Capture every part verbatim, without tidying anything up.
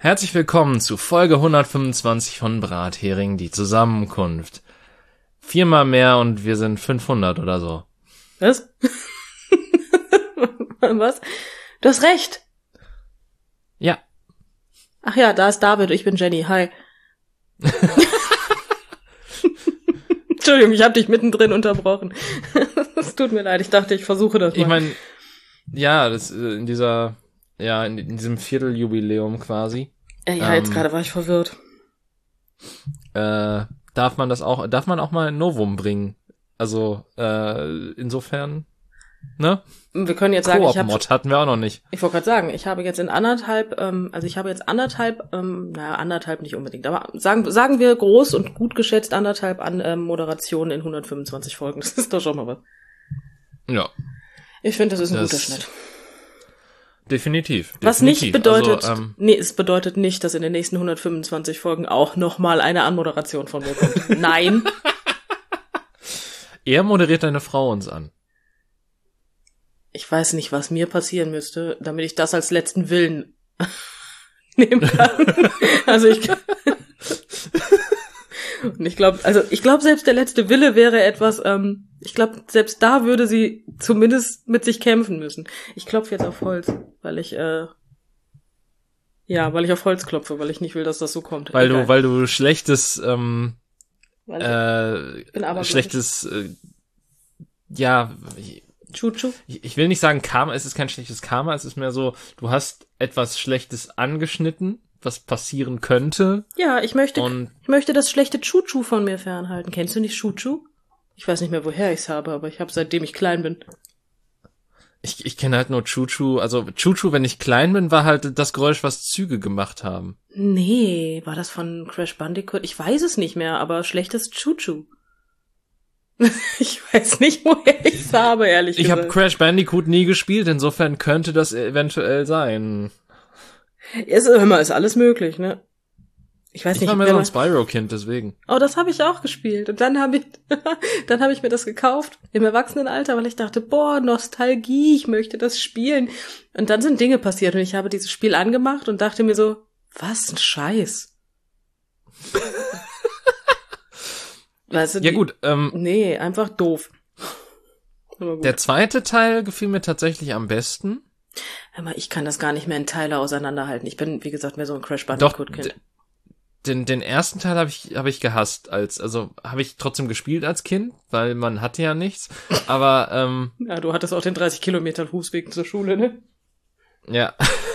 Herzlich willkommen zu Folge hundertfünfundzwanzig von Brathering, die Zusammenkunft. Viermal mehr und wir sind fünfhundert oder so. Was? Was? Du hast recht. Ja. Ach ja, da ist David, ich bin Jenny, hi. Entschuldigung, ich habe dich mittendrin unterbrochen. Es tut mir leid, ich dachte, ich versuche das mal. Ich meine, ja, das in dieser, ja, in, in diesem Vierteljubiläum quasi. Äh, ja, ähm, jetzt gerade war ich verwirrt. Äh, darf man das auch, darf man auch mal ein Novum bringen? Also, äh, insofern, ne? Wir können jetzt sagen, ich habe, Koop-Mod hatten wir auch noch nicht. ich wollte gerade sagen, ich habe jetzt in anderthalb, ähm, also ich habe jetzt anderthalb, ähm, naja, anderthalb nicht unbedingt, aber sagen, sagen wir groß und gut geschätzt anderthalb an ähm, Moderationen in hundertfünfundzwanzig Folgen. Das ist doch schon mal was. Ja. Ich finde, das ist ein Das- guter Schnitt. Definitiv. Was definitiv. nicht bedeutet, Also, ähm, nee, es bedeutet nicht, dass in den nächsten hundertfünfundzwanzig Folgen auch nochmal eine Anmoderation von mir kommt. Nein. er moderiert deine Frau uns an. Ich weiß nicht, was mir passieren müsste, damit ich das als letzten Willen nehmen kann. Also ich und ich glaube, also ich glaube, selbst der letzte Wille wäre etwas, ähm, ich glaube, selbst da würde sie zumindest mit sich kämpfen müssen. Ich klopfe jetzt auf Holz, weil ich, äh, ja, weil ich auf Holz klopfe, weil ich nicht will, dass das so kommt. Weil Egal. du, weil du schlechtes, ähm, Weil ich äh, bin abergläubisch. schlechtes, äh, ja, Chuchu. ich, ich will nicht sagen Karma, es ist kein schlechtes Karma, es ist mehr so, du hast etwas Schlechtes angeschnitten, was passieren könnte. Ja, ich möchte, Und ich möchte das schlechte Chuchu von mir fernhalten. Kennst du nicht Chuchu? Ich weiß nicht mehr, woher ich's habe, aber ich habe seitdem ich klein bin. ich, ich kenne halt nur Chuchu, also Chuchu, wenn ich klein bin, war halt das Geräusch, was Züge gemacht haben. Nee, war das von Crash Bandicoot? Ich weiß es nicht mehr, aber schlechtes Chuchu. Ich weiß nicht, woher ich's habe, ehrlich Ich gesagt. habe Crash Bandicoot nie gespielt, insofern könnte das eventuell sein. Ist, hör mal, ist alles möglich, ne? Ich weiß Ich nicht, war mehr wenn so ein man- Spyro-Kind, deswegen. Oh, das habe ich auch gespielt. Und dann habe ich, dann habe ich mir das gekauft im Erwachsenenalter, weil ich dachte, boah, Nostalgie, ich möchte das spielen. Und dann sind Dinge passiert und ich habe dieses Spiel angemacht und dachte mir so, was ein Scheiß. Weißt du, Ja die- gut, ähm, Nee, einfach doof. Aber gut. der zweite Teil gefiel mir tatsächlich am besten. Hör mal, ich kann das gar nicht mehr in Teile auseinanderhalten. Ich bin, wie gesagt, mehr so ein Crash Doch, Bandicoot-Kind. d- den, den ersten Teil habe ich, habe ich gehasst, als, also habe ich trotzdem gespielt als Kind, weil man hatte ja nichts. Aber, ähm, Ja, du hattest auch den dreißig Kilometer Fußweg zur Schule, ne? ja.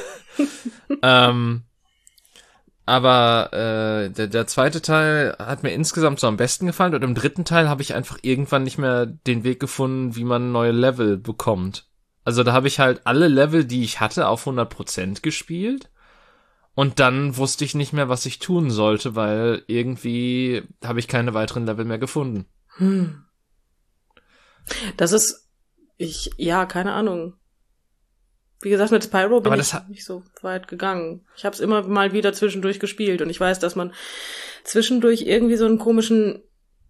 ähm, aber äh, der, der zweite Teil hat mir insgesamt so am besten gefallen und im dritten Teil habe ich einfach irgendwann nicht mehr den Weg gefunden, wie man neue Level bekommt. Also da habe ich halt alle Level, die ich hatte, auf hundert Prozent gespielt und dann wusste ich nicht mehr, was ich tun sollte, weil irgendwie habe ich keine weiteren Level mehr gefunden. Hm. Das ist, ich, ja, keine Ahnung. Wie gesagt, mit Spyro bin Aber ich das hat- nicht so weit gegangen. Ich habe es immer mal wieder zwischendurch gespielt und ich weiß, dass man zwischendurch irgendwie so einen komischen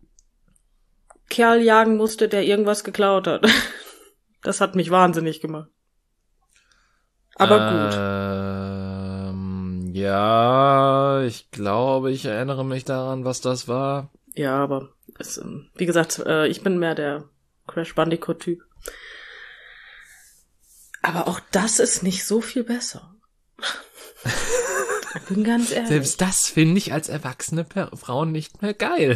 Kerl jagen musste, der irgendwas geklaut hat. Das hat mich wahnsinnig gemacht. Aber gut. Ähm, ja, ich glaube, ich erinnere mich daran, was das war. Ja, aber es, ähm, wie gesagt, äh, ich bin mehr der Crash Bandicoot-Typ. Aber auch das ist nicht so viel besser. Ich bin ganz ehrlich. Selbst das finde ich als erwachsene per- Frau nicht mehr geil.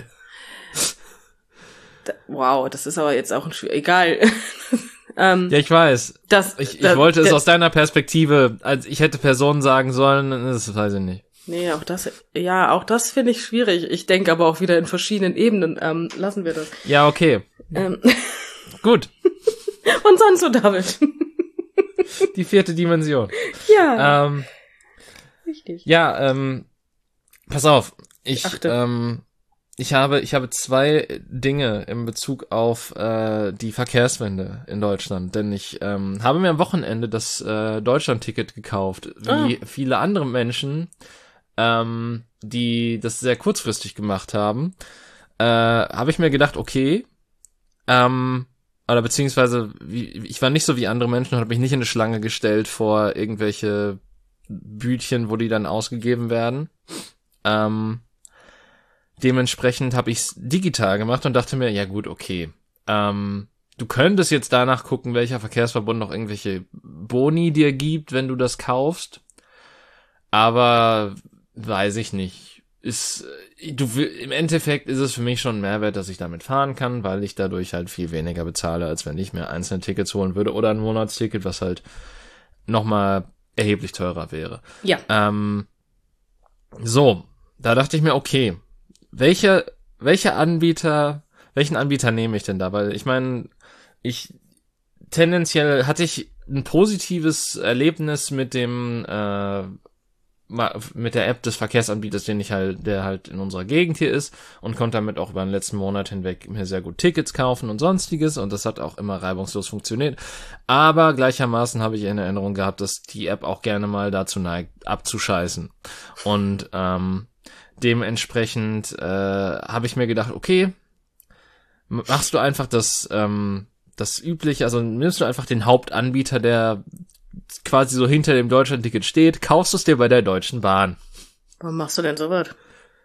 Da, wow, das ist aber jetzt auch ein Schw- egal. ähm, Ja, ich weiß. das, Ich, ich da- wollte es der- aus deiner Perspektive, als ich hätte Personen sagen sollen, das weiß ich nicht. Nee, auch das, ja, auch das finde ich schwierig. Ich denke aber auch wieder in verschiedenen Ebenen. Ähm, lassen wir das. Ja, okay. Ähm, Gut. und sonst so, David. Die vierte Dimension. Ja, Ähm, richtig. ja, ähm, pass auf. Ich, Achte. ähm, ich habe, ich habe zwei Dinge in Bezug auf äh, die Verkehrswende in Deutschland, denn ich ähm, habe mir am Wochenende das äh, Deutschland-Ticket gekauft, wie Ah. viele andere Menschen, ähm, die das sehr kurzfristig gemacht haben. Äh, habe ich mir gedacht, okay, ähm, oder beziehungsweise wie, ich war nicht so wie andere Menschen und habe mich nicht in eine Schlange gestellt vor irgendwelche Bütchen, wo die dann ausgegeben werden. Ähm, dementsprechend habe ich es digital gemacht und dachte mir, ja gut, okay. Ähm, du könntest jetzt danach gucken, welcher Verkehrsverbund noch irgendwelche Boni dir gibt, wenn du das kaufst. Aber weiß ich nicht. Ist, du, im Endeffekt ist es für mich schon ein Mehrwert, dass ich damit fahren kann, weil ich dadurch halt viel weniger bezahle, als wenn ich mir einzelne Tickets holen würde oder ein Monatsticket, was halt nochmal erheblich teurer wäre. Ja. Ähm, so, da dachte ich mir, okay, welche, welche Anbieter, welchen Anbieter nehme ich denn da? Weil ich meine, ich tendenziell hatte ich ein positives Erlebnis mit dem äh, mit der App des Verkehrsanbieters, den ich halt, der halt in unserer Gegend hier ist und konnte damit auch über den letzten Monat hinweg mir sehr gut Tickets kaufen und sonstiges und das hat auch immer reibungslos funktioniert. Aber gleichermaßen habe ich in Erinnerung gehabt, dass die App auch gerne mal dazu neigt, abzuscheißen. Und ähm, dementsprechend äh, habe ich mir gedacht, okay, machst du einfach das ähm, das übliche, also nimmst du einfach den Hauptanbieter, der quasi so hinter dem Deutschlandticket steht, kaufst du es dir bei der Deutschen Bahn. Warum machst du denn so was?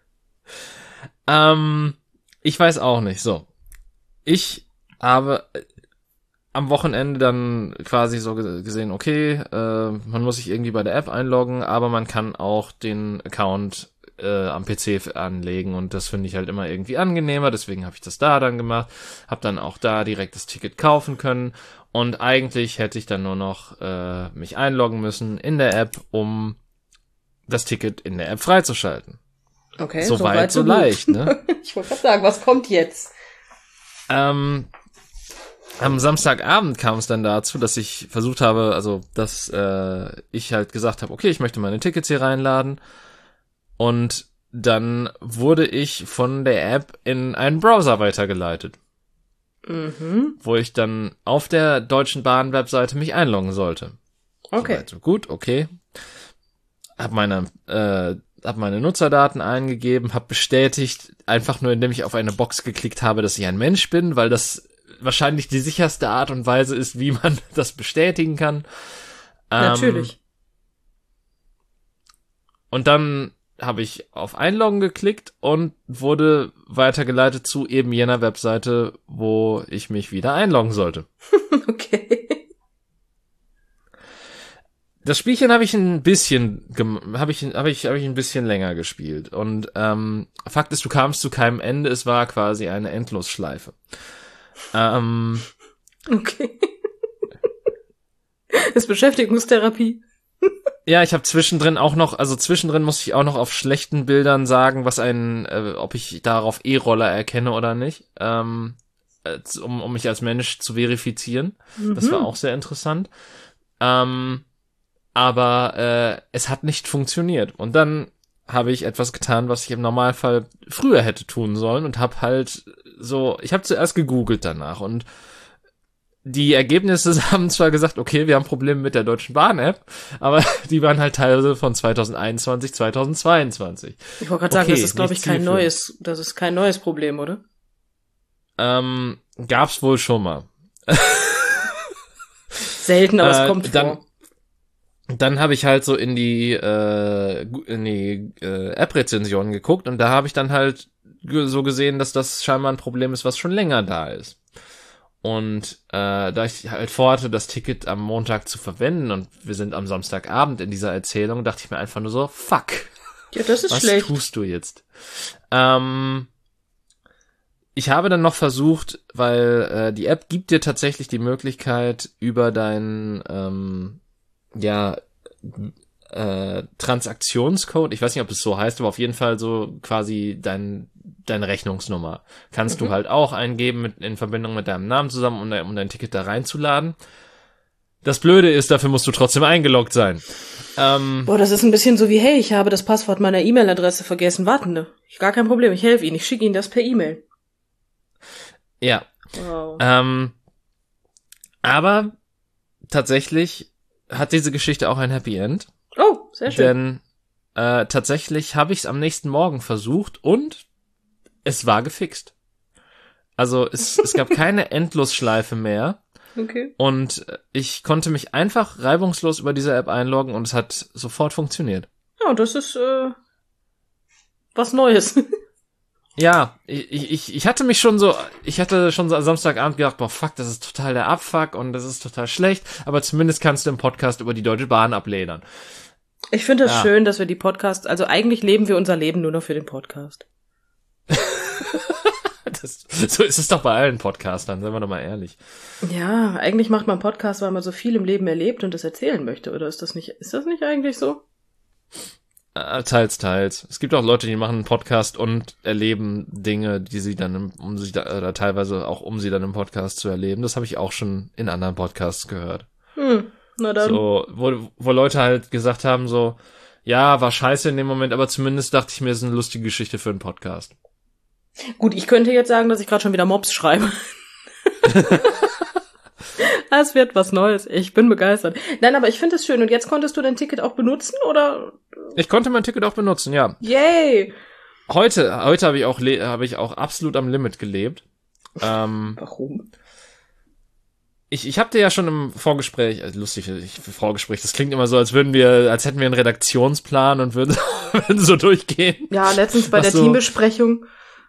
Ähm, ich weiß auch nicht. So, ich habe am Wochenende dann quasi so gesehen, okay, äh, man muss sich irgendwie bei der App einloggen, aber man kann auch den Account äh, am P C anlegen und das finde ich halt immer irgendwie angenehmer, deswegen habe ich das da dann gemacht, habe dann auch da direkt das Ticket kaufen können und eigentlich hätte ich dann nur noch äh, mich einloggen müssen in der App, um das Ticket in der App freizuschalten. Okay, so, so weit, weit, so so leicht, ne? Ich wollte gerade sagen, was kommt jetzt? Ähm, am Samstagabend kam es dann dazu, dass ich versucht habe, also dass äh, ich halt gesagt habe, okay, ich möchte meine Tickets hier reinladen und dann wurde ich von der App in einen Browser weitergeleitet, Mhm. wo ich dann auf der Deutschen Bahn Webseite mich einloggen sollte. Okay. Soweit so gut, okay. Hab meine äh, hab meine Nutzerdaten eingegeben, hab bestätigt, einfach nur indem ich auf eine Box geklickt habe, dass ich ein Mensch bin, weil das wahrscheinlich die sicherste Art und Weise ist, wie man das bestätigen kann. Ähm, Natürlich. Und dann habe ich auf Einloggen geklickt und wurde weitergeleitet zu eben jener Webseite, wo ich mich wieder einloggen sollte. Okay. Das Spielchen habe ich ein bisschen, habe ich, habe ich, habe ich ein bisschen länger gespielt. Und ähm, Fakt ist, du kamst zu keinem Ende. Es war quasi eine Endlosschleife. Ähm, Okay. Das ist Beschäftigungstherapie. ja, ich habe zwischendrin auch noch, also zwischendrin musste ich auch noch auf schlechten Bildern sagen, was ein, äh, ob ich darauf E-Roller erkenne oder nicht, ähm, um, um mich als Mensch zu verifizieren. Mhm. Das war auch sehr interessant. Ähm, aber äh, es hat nicht funktioniert. Und dann habe ich etwas getan, was ich im Normalfall früher hätte tun sollen und habe halt so, ich habe zuerst gegoogelt danach und die Ergebnisse haben zwar gesagt, okay, wir haben Probleme mit der Deutschen Bahn-App, aber die waren halt teilweise von zwanzig einundzwanzig, zwanzig zweiundzwanzig. Ich wollte gerade sagen, okay, das ist, glaube ich, kein neues, das ist kein neues Problem, oder? Ähm, gab's wohl schon mal. Selten, aber es kommt äh, dann, vor. Dann habe ich halt so in die äh, in die äh, App-Rezensionen geguckt und da habe ich dann halt so gesehen, dass das scheinbar ein Problem ist, was schon länger da ist. Und äh, da ich halt vorhatte, das Ticket am Montag zu verwenden und wir sind am Samstagabend in dieser Erzählung, dachte ich mir einfach nur so, fuck. Ja, das ist was schlecht. Was tust du jetzt? Ähm, ich habe dann noch versucht, weil äh, die App gibt dir tatsächlich die Möglichkeit, über deinen ähm, ja, äh, Transaktionscode, ich weiß nicht, ob es so heißt, aber auf jeden Fall so quasi dein, deine Rechnungsnummer kannst mhm. du halt auch eingeben mit, in Verbindung mit deinem Namen zusammen, um, um dein Ticket da reinzuladen. Das Blöde ist, dafür musst du trotzdem eingeloggt sein. Ähm, Boah, das ist ein bisschen so wie, hey, ich habe das Passwort meiner E-Mail-Adresse vergessen. Warten, ne? Gar kein Problem, ich helfe Ihnen, ich schicke Ihnen das per E-Mail. Ja. Wow. Ähm, aber tatsächlich hat diese Geschichte auch ein Happy End. Oh, sehr schön. Denn äh, tatsächlich habe ich es am nächsten Morgen versucht und es war gefixt. Also es, es gab keine Endlosschleife mehr. Okay. Und ich konnte mich einfach reibungslos über diese App einloggen und es hat sofort funktioniert. Ja, das ist äh, was Neues. Ja, ich, ich, ich hatte mich schon so, ich hatte schon so am Samstagabend gedacht, boah, fuck, das ist total der Abfuck und das ist total schlecht, aber zumindest kannst du im Podcast über die Deutsche Bahn abledern. Ich finde es das ja. schön, dass wir die Podcasts, also eigentlich leben wir unser Leben nur noch für den Podcast. das, so ist es doch bei allen Podcastern, seien wir doch mal ehrlich. Ja, eigentlich macht man Podcast, weil man so viel im Leben erlebt und das erzählen möchte, oder ist das nicht, ist das nicht eigentlich so? Äh, teils, teils. Es gibt auch Leute, die machen einen Podcast und erleben Dinge, die sie dann, im, um sie da, oder teilweise auch um sie dann im Podcast zu erleben. Das habe ich auch schon in anderen Podcasts gehört. Hm, na dann. So, wo, wo Leute halt gesagt haben, so, ja, war scheiße in dem Moment, aber zumindest dachte ich mir, es ist eine lustige Geschichte für einen Podcast. Gut, ich könnte jetzt sagen, dass ich gerade schon wieder Mobs schreibe. Es wird was Neues. Ich bin begeistert. Nein, aber ich finde es schön. Und jetzt konntest du dein Ticket auch benutzen, oder? Ich konnte mein Ticket auch benutzen, ja. Yay! Heute, heute habe ich auch, habe ich auch absolut am Limit gelebt. Ähm, Warum? Ich, ich habe dir ja schon im Vorgespräch, also lustig, ich, Vorgespräch, das klingt immer so, als würden wir, als hätten wir einen Redaktionsplan und würden, würden so durchgehen. Ja, letztens bei Ach der so. Teambesprechung.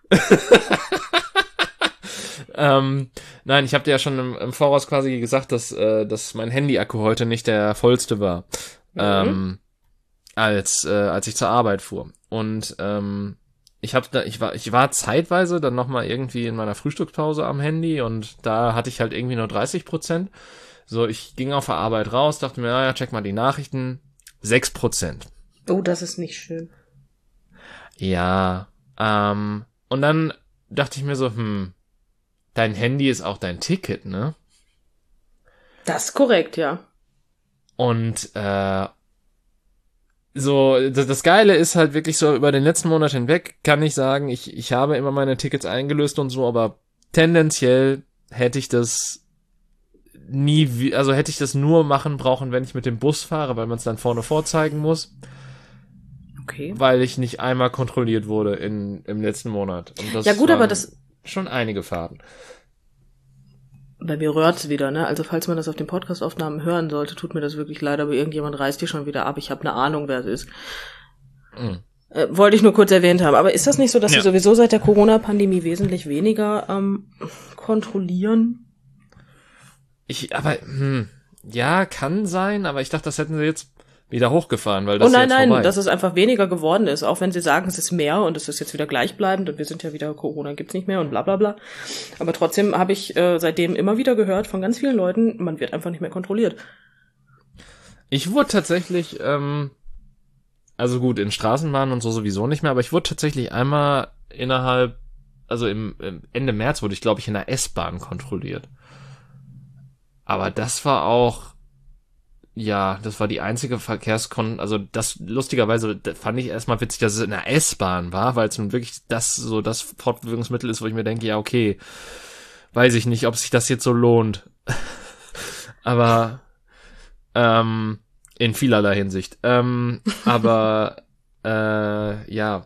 ähm, nein, ich habe dir ja schon im, im Voraus quasi gesagt, dass, äh, dass mein Handy-Akku heute nicht der vollste war, Mhm. ähm, als, äh, als ich zur Arbeit fuhr. Und ähm, ich habe da, ich war, ich war zeitweise dann nochmal irgendwie in meiner Frühstückspause am Handy und da hatte ich halt irgendwie nur dreißig Prozent. So, ich ging auf der Arbeit raus, dachte mir, naja, check mal die Nachrichten, sechs Prozent. Oh, das ist nicht schön. Ja, ähm, und dann dachte ich mir so, hm, dein Handy ist auch dein Ticket, ne? Das ist korrekt, ja. Und äh, so, das, das Geile ist halt wirklich so, über den letzten Monat hinweg kann ich sagen, ich, ich habe immer meine Tickets eingelöst und so, aber tendenziell hätte ich das nie, wie- also hätte ich das nur machen brauchen, wenn ich mit dem Bus fahre, weil man es dann vorne vorzeigen muss, Okay. weil ich nicht einmal kontrolliert wurde in, im letzten Monat. Und das Ja gut, aber waren das, schon einige Fahrten. bei mir röhrt's wieder, ne? Also falls man das auf den Podcast-Aufnahmen hören sollte, tut mir das wirklich leid, aber irgendjemand reißt die schon wieder ab. Ich habe eine Ahnung, wer es ist. Mhm. Äh, wollte ich nur kurz erwähnt haben. Aber ist das nicht so, dass Ja. sie sowieso seit der Corona-Pandemie wesentlich weniger ähm, kontrollieren? Ich, aber, hm, ja, kann sein, aber ich dachte, das hätten sie jetzt wieder hochgefahren, weil das Oh nein, ist jetzt nein, vorbei. dass es einfach weniger geworden ist. Auch wenn sie sagen, es ist mehr und es ist jetzt wieder gleichbleibend und wir sind ja wieder, Corona gibt's nicht mehr und bla bla bla. Aber trotzdem habe ich äh, seitdem immer wieder gehört von ganz vielen Leuten, man wird einfach nicht mehr kontrolliert. Ich wurde tatsächlich, ähm, also gut, in Straßenbahnen und so sowieso nicht mehr, aber ich wurde tatsächlich einmal innerhalb, also im, im Ende März wurde ich, glaube ich, in der S-Bahn kontrolliert. Aber das war auch, ja, das war die einzige Verkehrskon, also das, lustigerweise, das fand ich erstmal witzig, dass es in der S-Bahn war, weil es nun wirklich das, so das Fortbewegungsmittel ist, wo ich mir denke, ja, okay, weiß ich nicht, ob sich das jetzt so lohnt. Aber, ähm, in vielerlei Hinsicht. Ähm, aber, äh, ja,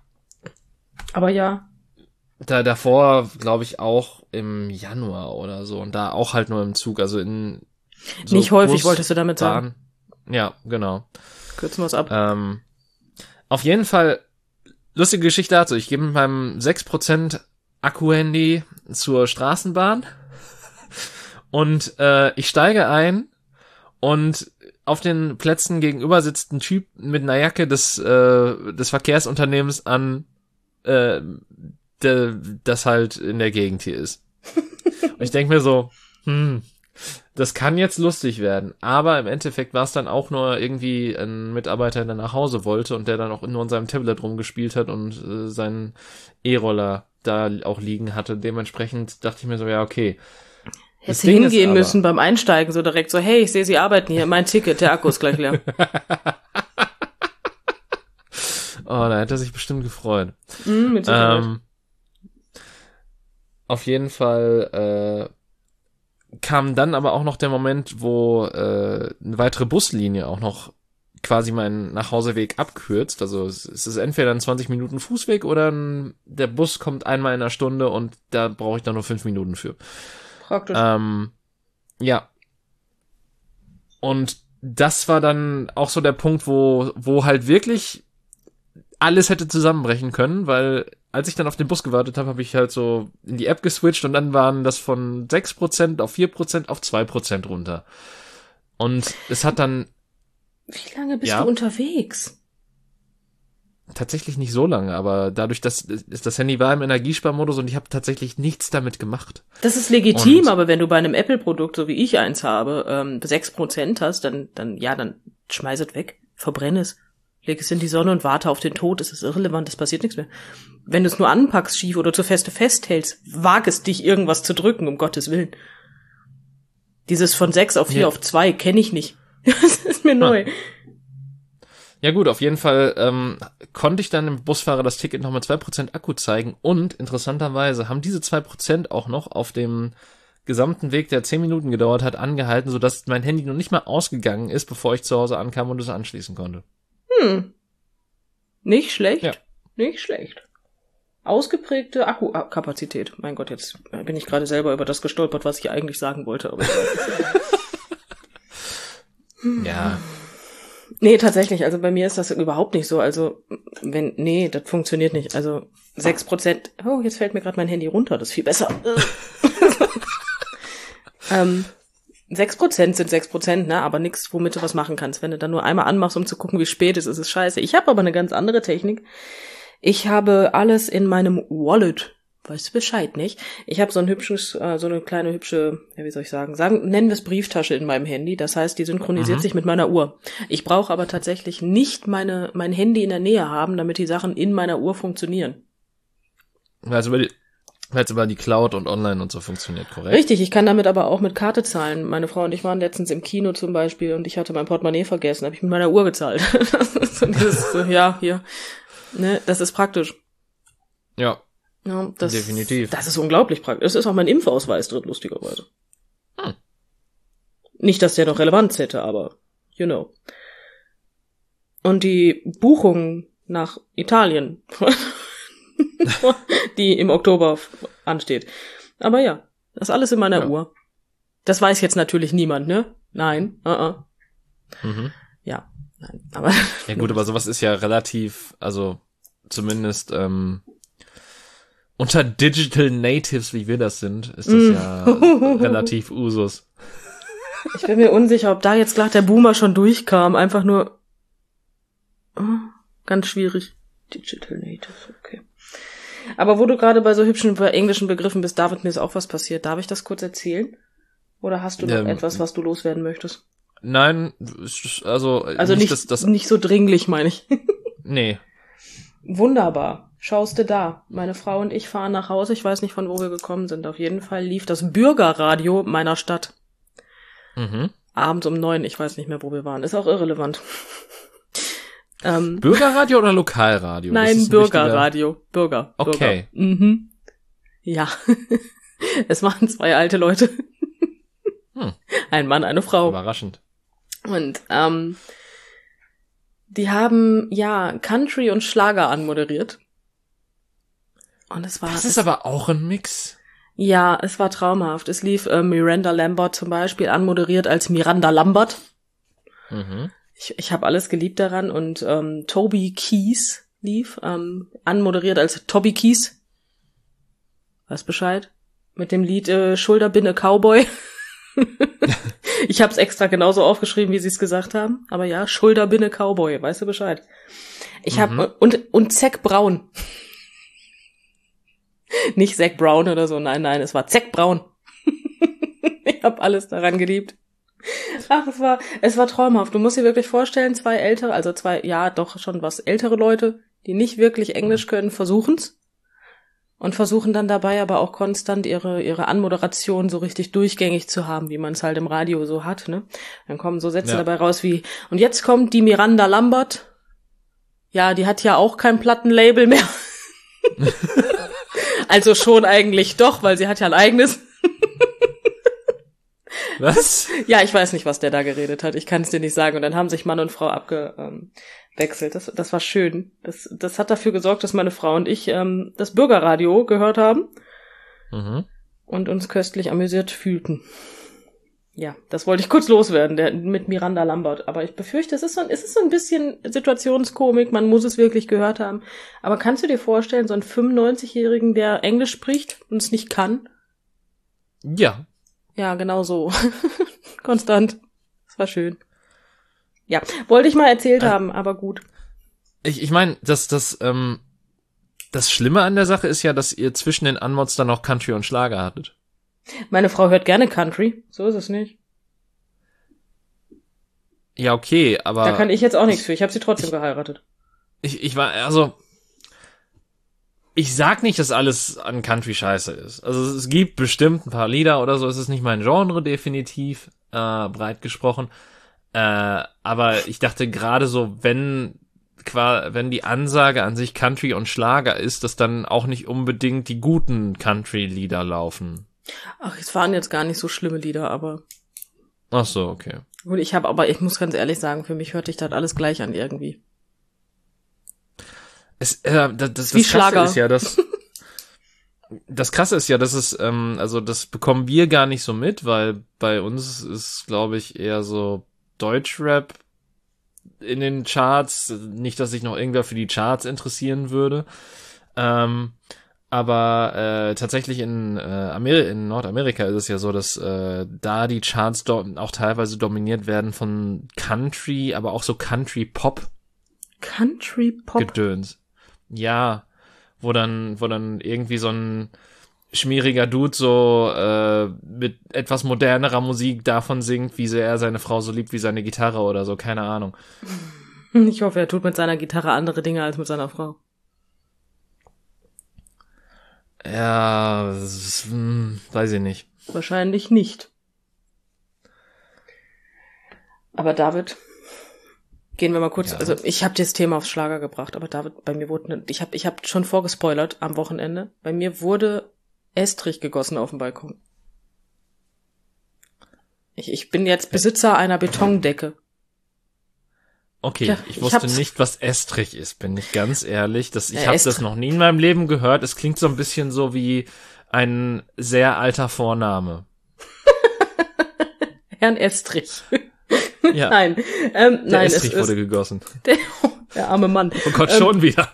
Aber ja, da davor, glaube ich, auch im Januar oder so und da auch halt nur im Zug, also in so nicht häufig, Bus, wolltest du damit sagen. Bahn. Ja, genau. Kürzen wir es ab. Ähm, auf jeden Fall, lustige Geschichte dazu, ich gehe mit meinem sechs Prozent Akku-Handy zur Straßenbahn und äh, ich steige ein und auf den Plätzen gegenüber sitzt ein Typ mit einer Jacke des, äh, des Verkehrsunternehmens an, äh, de, das halt in der Gegend hier ist. Und ich denke mir so, hm, das kann jetzt lustig werden. Aber im Endeffekt war es dann auch nur irgendwie ein Mitarbeiter, der nach Hause wollte und der dann auch nur an seinem Tablet rumgespielt hat und äh, seinen E-Roller da auch liegen hatte. Dementsprechend dachte ich mir so, ja, okay. Das Hätte Ding ist hingehen aber- müssen beim Einsteigen, so direkt so, hey, ich sehe, Sie arbeiten hier, mein Ticket, der Akku ist gleich leer. Oh, da hätte er sich bestimmt gefreut. Mhm, mit Sicherheit. Ähm, auf jeden Fall äh, kam dann aber auch noch der Moment, wo äh, eine weitere Buslinie auch noch quasi meinen Nachhauseweg abkürzt. Also es es ist entweder ein zwanzig Minuten Fußweg oder ein, der Bus kommt einmal in einer Stunde und da brauche ich dann nur fünf Minuten für. Praktisch. Ähm, Ja. Und das war dann auch so der Punkt, wo, wo halt wirklich alles hätte zusammenbrechen können, weil als ich dann auf den Bus gewartet habe, habe ich halt so in die App geswitcht und dann waren das von sechs Prozent auf vier Prozent auf zwei Prozent runter. Und es hat dann... Wie lange bist ja, du unterwegs? Tatsächlich nicht so lange, aber dadurch, dass das Handy war im Energiesparmodus und ich habe tatsächlich nichts damit gemacht. Das ist legitim, Und aber wenn du bei einem Apple-Produkt, so wie ich eins habe, ähm, sechs Prozent hast, dann, dann, ja, dann schmeiß es weg, verbrenne es, leg es in die Sonne und warte auf den Tod, es ist irrelevant, es passiert nichts mehr. Wenn du es nur anpackst, schief oder zu feste festhältst, wag es dich, irgendwas zu drücken, um Gottes Willen. Dieses von sechs auf vier ja. auf zwei kenne ich nicht. Das ist mir neu. Ah. Ja gut, auf jeden Fall ähm, konnte ich dann dem Busfahrer das Ticket noch mit zwei Prozent Akku zeigen und interessanterweise haben diese zwei Prozent auch noch auf dem gesamten Weg, der zehn Minuten gedauert hat, angehalten, sodass mein Handy noch nicht mal ausgegangen ist, bevor ich zu Hause ankam und es anschließen konnte. Hm. Nicht schlecht. Ja. Nicht schlecht. Ausgeprägte Akkukapazität. Mein Gott, jetzt bin ich gerade selber über das gestolpert, was ich eigentlich sagen wollte. Aber ja. Nee, tatsächlich, also bei mir ist das überhaupt nicht so, also wenn, nee, das funktioniert nicht, also sechs Prozent, oh, jetzt fällt mir gerade mein Handy runter, das ist viel besser. ähm, sechs Prozent sind sechs Prozent, ne, aber nix, womit du was machen kannst. Wenn du dann nur einmal anmachst, um zu gucken, wie spät es ist, ist es scheiße. Ich habe aber eine ganz andere Technik. Ich habe alles in meinem Wallet. Weißt du Bescheid, nicht? Ich habe so ein hübsches, äh, so eine kleine hübsche, ja, wie soll ich sagen, sagen, nennen wir es Brieftasche in meinem Handy. Das heißt, die synchronisiert mhm. sich mit meiner Uhr. Ich brauche aber tatsächlich nicht meine mein Handy in der Nähe haben, damit die Sachen in meiner Uhr funktionieren. Weil es über die, weil es über die Cloud und online und so funktioniert, korrekt? Richtig, ich kann damit aber auch mit Karte zahlen. Meine Frau und ich waren letztens im Kino zum Beispiel und ich hatte mein Portemonnaie vergessen, habe ich mit meiner Uhr gezahlt. Das ist so dieses, so, ja, hier, ne, das ist praktisch. Ja. Ja, das, definitiv. Das ist unglaublich praktisch. Es ist auch mein Impfausweis drin, lustigerweise. Hm. Nicht, dass der noch Relevanz hätte, aber you know. Und die Buchung nach Italien, die im Oktober ansteht. Aber ja, das ist alles in meiner ja. Uhr. Das weiß jetzt natürlich niemand, ne? Nein. Uh-uh. Mhm. Ja, nein. Aber ja gut, aber sowas ist ja relativ, also zumindest ähm, unter Digital Natives, wie wir das sind, ist das mm. ja relativ Usus. Ich bin mir unsicher, ob da jetzt gleich der Boomer schon durchkam. Einfach nur oh, ganz schwierig. Digital Natives, okay. Aber wo du gerade bei so hübschen englischen Begriffen bist, David, mir ist auch was passiert. Darf ich das kurz erzählen? Oder hast du noch ähm, etwas, was du loswerden möchtest? Nein, also, also nicht, nicht, das, das nicht so dringlich, meine ich. Nee. Wunderbar. Schaust du da. Meine Frau und ich fahren nach Hause. Ich weiß nicht, von wo wir gekommen sind. Auf jeden Fall lief das Bürgerradio meiner Stadt. Mhm. Abends um neun. Ich weiß nicht mehr, wo wir waren. Ist auch irrelevant. ähm, Bürgerradio oder Lokalradio? Nein, Bürgerradio. Bürger. Okay. Bürger. Mhm. Ja. Es waren zwei alte Leute. Hm. Ein Mann, eine Frau. Überraschend. Und ähm, die haben ja Country und Schlager anmoderiert. Und es war. Das ist aber auch ein Mix. Ja, es war traumhaft. Es lief äh, Miranda Lambert zum Beispiel anmoderiert als Miranda Lambert. Mhm. Ich, ich habe alles geliebt daran. Und ähm, Toby Keith lief ähm, anmoderiert als Toby Keith. Weiß Bescheid? Mit dem Lied äh, Schulterbinde Cowboy. Ich habe es extra genauso aufgeschrieben, wie sie es gesagt haben. Aber ja, Schulterbinde Cowboy, weißt du Bescheid. Ich habe mhm. und und Zac Brown. Nicht Zac Brown oder so, nein, nein, es war Zac Brown. Ich habe alles daran geliebt. Ach, es war es war traumhaft. Du musst dir wirklich vorstellen, zwei ältere, also zwei, ja, doch schon was ältere Leute, die nicht wirklich Englisch können, versuchen's. Und versuchen dann dabei aber auch konstant ihre ihre Anmoderation so richtig durchgängig zu haben, wie man es halt im Radio so hat, ne? Dann kommen so Sätze ja. dabei raus wie, und jetzt kommt die Miranda Lambert. Ja, die hat ja auch kein Plattenlabel mehr. Also schon eigentlich doch, weil sie hat ja ein eigenes. Was? Ja, ich weiß nicht, was der da geredet hat. Ich kann es dir nicht sagen. Und dann haben sich Mann und Frau abgewechselt. Das, das war schön. Das, das hat dafür gesorgt, dass meine Frau und ich ähm, das Bürgerradio gehört haben mhm. und uns köstlich amüsiert fühlten. Ja, das wollte ich kurz loswerden, der, mit Miranda Lambert. Aber ich befürchte, es ist, so, es ist so ein bisschen Situationskomik, man muss es wirklich gehört haben. Aber kannst du dir vorstellen, so einen fünfundneunzigjährigen, der Englisch spricht und es nicht kann? Ja. Ja, genau so. Konstant. Das war schön. Ja, wollte ich mal erzählt also, haben, aber gut. Ich, ich meine, das, das, ähm, das Schlimme an der Sache ist ja, dass ihr zwischen den Unmods dann noch Country und Schlager hattet. Meine Frau hört gerne Country, so ist es nicht. Ja, okay, aber... Da kann ich jetzt auch nichts für, ich habe sie trotzdem ich, geheiratet. Ich, ich war, also... Ich sag nicht, dass alles an Country scheiße ist. Also es gibt bestimmt ein paar Lieder oder so, es ist nicht mein Genre definitiv, äh, breit gesprochen. Äh, aber ich dachte gerade so, wenn... wenn die Ansage an sich Country und Schlager ist, dass dann auch nicht unbedingt die guten Country-Lieder laufen. Ach, es waren jetzt gar nicht so schlimme Lieder, aber... Ach so, okay. Gut, ich habe, aber ich muss ganz ehrlich sagen, für mich hört sich das alles gleich an irgendwie. Es, äh, das, das, Wie das Schlager. Krasse ist ja, dass... Das Krasse ist ja, dass es, ähm, also das bekommen wir gar nicht so mit, weil bei uns ist, glaube ich, eher so Deutschrap in den Charts. Nicht, dass sich noch irgendwer für die Charts interessieren würde. Ähm, aber äh, tatsächlich in, äh, Ameri- in Nordamerika ist es ja so, dass äh, da die Charts do- auch teilweise dominiert werden von Country, aber auch so Country-Pop. Country-Pop? Gedöns. Ja, wo dann, wo dann irgendwie so ein schmieriger Dude so äh, mit etwas modernerer Musik davon singt, wie sehr er seine Frau so liebt wie seine Gitarre oder so, keine Ahnung. Ich hoffe, er tut mit seiner Gitarre andere Dinge als mit seiner Frau. Ja, das ist, hm, weiß ich nicht. Wahrscheinlich nicht. Aber David, gehen wir mal kurz, ja. Also ich habe das Thema aufs Schlager gebracht, aber David, bei mir wurde, ich habe ich hab schon vorgespoilert am Wochenende, bei mir wurde Estrich gegossen auf dem Balkon. Ich, ich bin jetzt Besitzer einer Betondecke. Okay, ja, ich wusste ich nicht, was Estrich ist, bin ich ganz ehrlich. Das, ich ja, habe das noch nie in meinem Leben gehört. Es klingt so ein bisschen so wie ein sehr alter Vorname. Herrn Estrich. Ja. Nein, ähm, der nein, Estrich es wurde ist, gegossen. Der, der arme Mann. Oh Gott, ähm, schon wieder.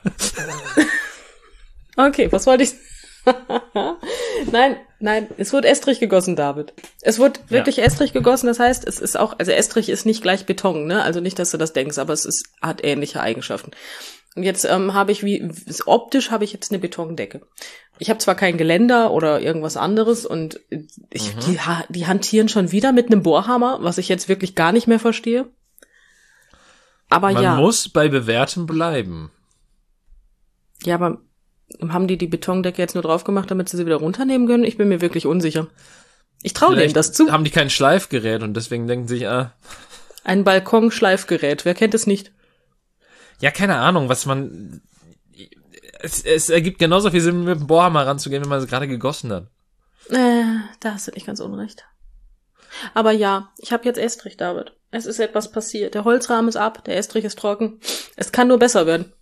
Okay, was wollte ich... Nein, nein, es wird Estrich gegossen, David. Es wird wirklich ja. Estrich gegossen, das heißt, es ist auch, also Estrich ist nicht gleich Beton, ne? Also nicht, dass du das denkst, aber es ist, hat ähnliche Eigenschaften. Und jetzt ähm, habe ich, wie optisch habe ich jetzt eine Betondecke. Ich habe zwar kein Geländer oder irgendwas anderes und ich, mhm. die, die hantieren schon wieder mit einem Bohrhammer, was ich jetzt wirklich gar nicht mehr verstehe. Aber Man ja. Man muss bei Bewährtem bleiben. Ja, aber haben die die Betondecke jetzt nur drauf gemacht, damit sie sie wieder runternehmen können? Ich bin mir wirklich unsicher. Ich traue denen das zu. Haben die kein Schleifgerät und deswegen denken sich, ah. Ein Balkon-Schleifgerät, wer kennt es nicht? Ja, keine Ahnung, was man... Es, es ergibt genauso viel Sinn, mit dem Bohrhammer ranzugehen, wenn man es gerade gegossen hat. Äh, da hast du nicht ganz unrecht. Aber ja, ich habe jetzt Estrich, David. Es ist etwas passiert. Der Holzrahmen ist ab, der Estrich ist trocken. Es kann nur besser werden.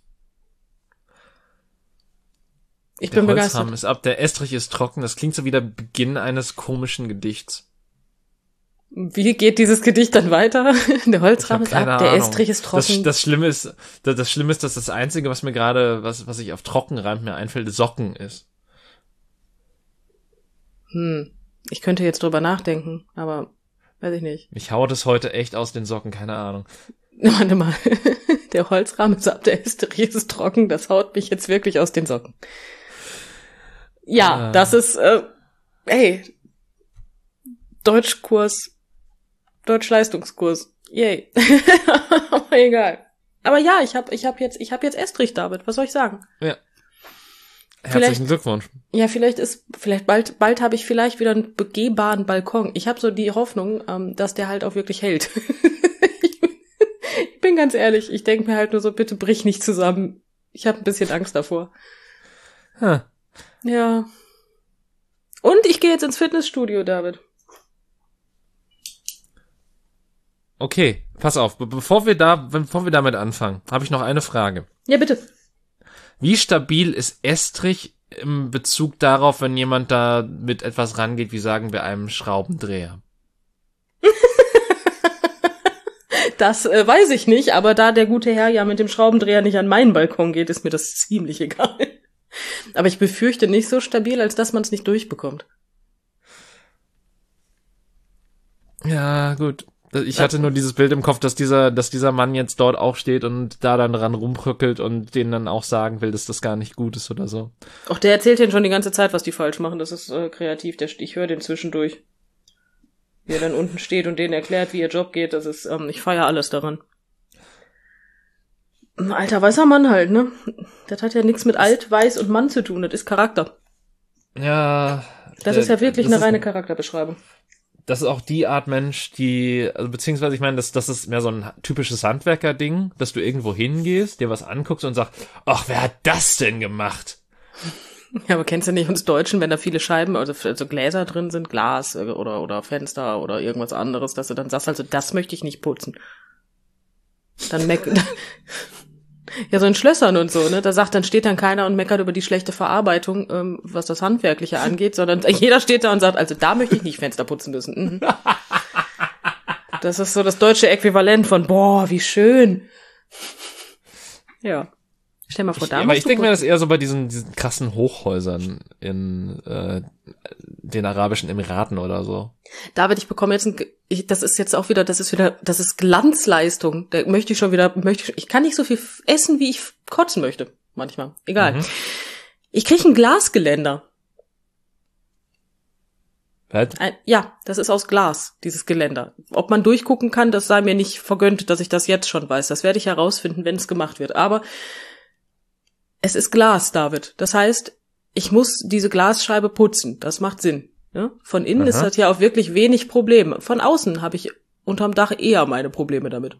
Ich bin begeistert. Der Holzrahmen ist ab, der Estrich ist trocken. Das klingt so wie der Beginn eines komischen Gedichts. Wie geht dieses Gedicht dann weiter? Der Holzrahmen ist ab, Ahnung. Der Estrich ist trocken. Das, das Schlimme ist, das, das Schlimme ist, dass das Einzige, was mir gerade, was, was ich auf trocken reimt, mir einfällt, Socken ist. Hm, ich könnte jetzt drüber nachdenken, aber weiß ich nicht. Ich hau das heute echt aus den Socken, keine Ahnung. Warte mal, der Holzrahmen ist ab, der Estrich ist trocken, das haut mich jetzt wirklich aus den Socken. Ja, äh. das ist, äh, ey, Deutschkurs, Deutschleistungskurs, yay. Aber egal. Aber ja, ich hab, ich hab jetzt, ich hab jetzt Estrich, David, was soll ich sagen? Ja. Herzlichen Glückwunsch. Ja, vielleicht ist, vielleicht bald, bald habe ich vielleicht wieder einen begehbaren Balkon. Ich habe so die Hoffnung, ähm, dass der halt auch wirklich hält. Ich bin ganz ehrlich, ich denke mir halt nur so, bitte brich nicht zusammen. Ich habe ein bisschen Angst davor. Huh. Ja. Und ich gehe jetzt ins Fitnessstudio, David. Okay, pass auf, Be- bevor wir da, bevor wir damit anfangen, habe ich noch eine Frage. Ja, bitte. Wie stabil ist Estrich im Bezug darauf, wenn jemand da mit etwas rangeht, wie sagen wir einem Schraubendreher? Das äh, weiß ich nicht, aber da der gute Herr ja mit dem Schraubendreher nicht an meinen Balkon geht, ist mir das ziemlich egal. Aber ich befürchte nicht so stabil, als dass man es nicht durchbekommt. Ja, gut. Ich hatte nur dieses Bild im Kopf, dass dieser, dass dieser Mann jetzt dort auch steht und da dann dran rumbröckelt und denen dann auch sagen will, dass das gar nicht gut ist oder so. Auch der erzählt denen schon die ganze Zeit, was die falsch machen. Das ist äh, kreativ. Der, ich höre den zwischendurch. Wie er dann unten steht und denen erklärt, wie ihr Job geht. Das ist, ähm, ich feiere alles daran. Ein alter weißer Mann halt, ne? Das hat ja nichts mit alt, weiß und Mann zu tun. Das ist Charakter. Ja. Das äh, ist ja wirklich das eine ist, reine Charakterbeschreibung. Das ist auch die Art Mensch, die, also beziehungsweise ich meine, das, das ist mehr so ein typisches Handwerker-Ding, dass du irgendwo hingehst, dir was anguckst und sagst, ach, wer hat das denn gemacht? Ja, aber kennst du nicht uns Deutschen, wenn da viele Scheiben, also, also Gläser drin sind, Glas oder, oder Fenster oder irgendwas anderes, dass du dann sagst, also das möchte ich nicht putzen. Dann meck, ja, so in Schlössern und so, ne, da sagt, dann steht dann keiner und meckert über die schlechte Verarbeitung, ähm, was das Handwerkliche angeht, sondern jeder steht da und sagt, also da möchte ich nicht Fenster putzen müssen. Mhm. Das ist so das deutsche Äquivalent von, boah, wie schön. Ja. Stell mal vor, ich, da aber ich denke mir das eher so bei diesen, diesen krassen Hochhäusern in äh, den Arabischen Emiraten oder so. David, ich bekomme jetzt ein, ich, das ist jetzt auch wieder, das ist wieder, das ist Glanzleistung. Da möchte ich schon wieder, möchte ich, ich kann nicht so viel essen, wie ich kotzen möchte. Manchmal. Egal. Mhm. Ich kriege ein Glasgeländer. Was? Ein, ja, das ist aus Glas, dieses Geländer. Ob man durchgucken kann, das sei mir nicht vergönnt, dass ich das jetzt schon weiß. Das werde ich herausfinden, wenn es gemacht wird. Aber es ist Glas, David. Das heißt, ich muss diese Glasscheibe putzen. Das macht Sinn. Ja? Von innen Aha. ist das ja auch wirklich wenig Probleme. Von außen habe ich unterm Dach eher meine Probleme damit.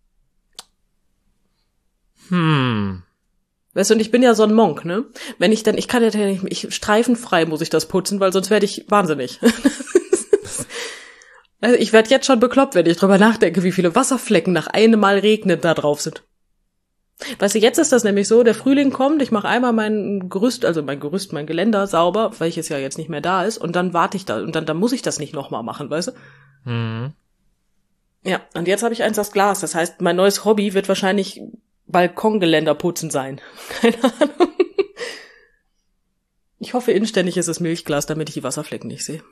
Hm. Weißt du, und ich bin ja so ein Monk, ne? Wenn ich dann, ich kann ja nicht, ich streifenfrei muss ich das putzen, weil sonst werde ich wahnsinnig. Also ich werde jetzt schon bekloppt, wenn ich drüber nachdenke, wie viele Wasserflecken nach einem Mal regnet da drauf sind. Weißt du, jetzt ist das nämlich so, der Frühling kommt, ich mache einmal mein Gerüst, also mein Gerüst, mein Geländer sauber, welches ja jetzt nicht mehr da ist, und dann warte ich da, und dann, dann muss ich das nicht nochmal machen, weißt du? Mhm. Ja, und jetzt habe ich eins aus Glas, das heißt, mein neues Hobby wird wahrscheinlich Balkongeländer putzen sein. Keine Ahnung. Ich hoffe inständig ist es Milchglas, damit ich die Wasserflecken nicht sehe.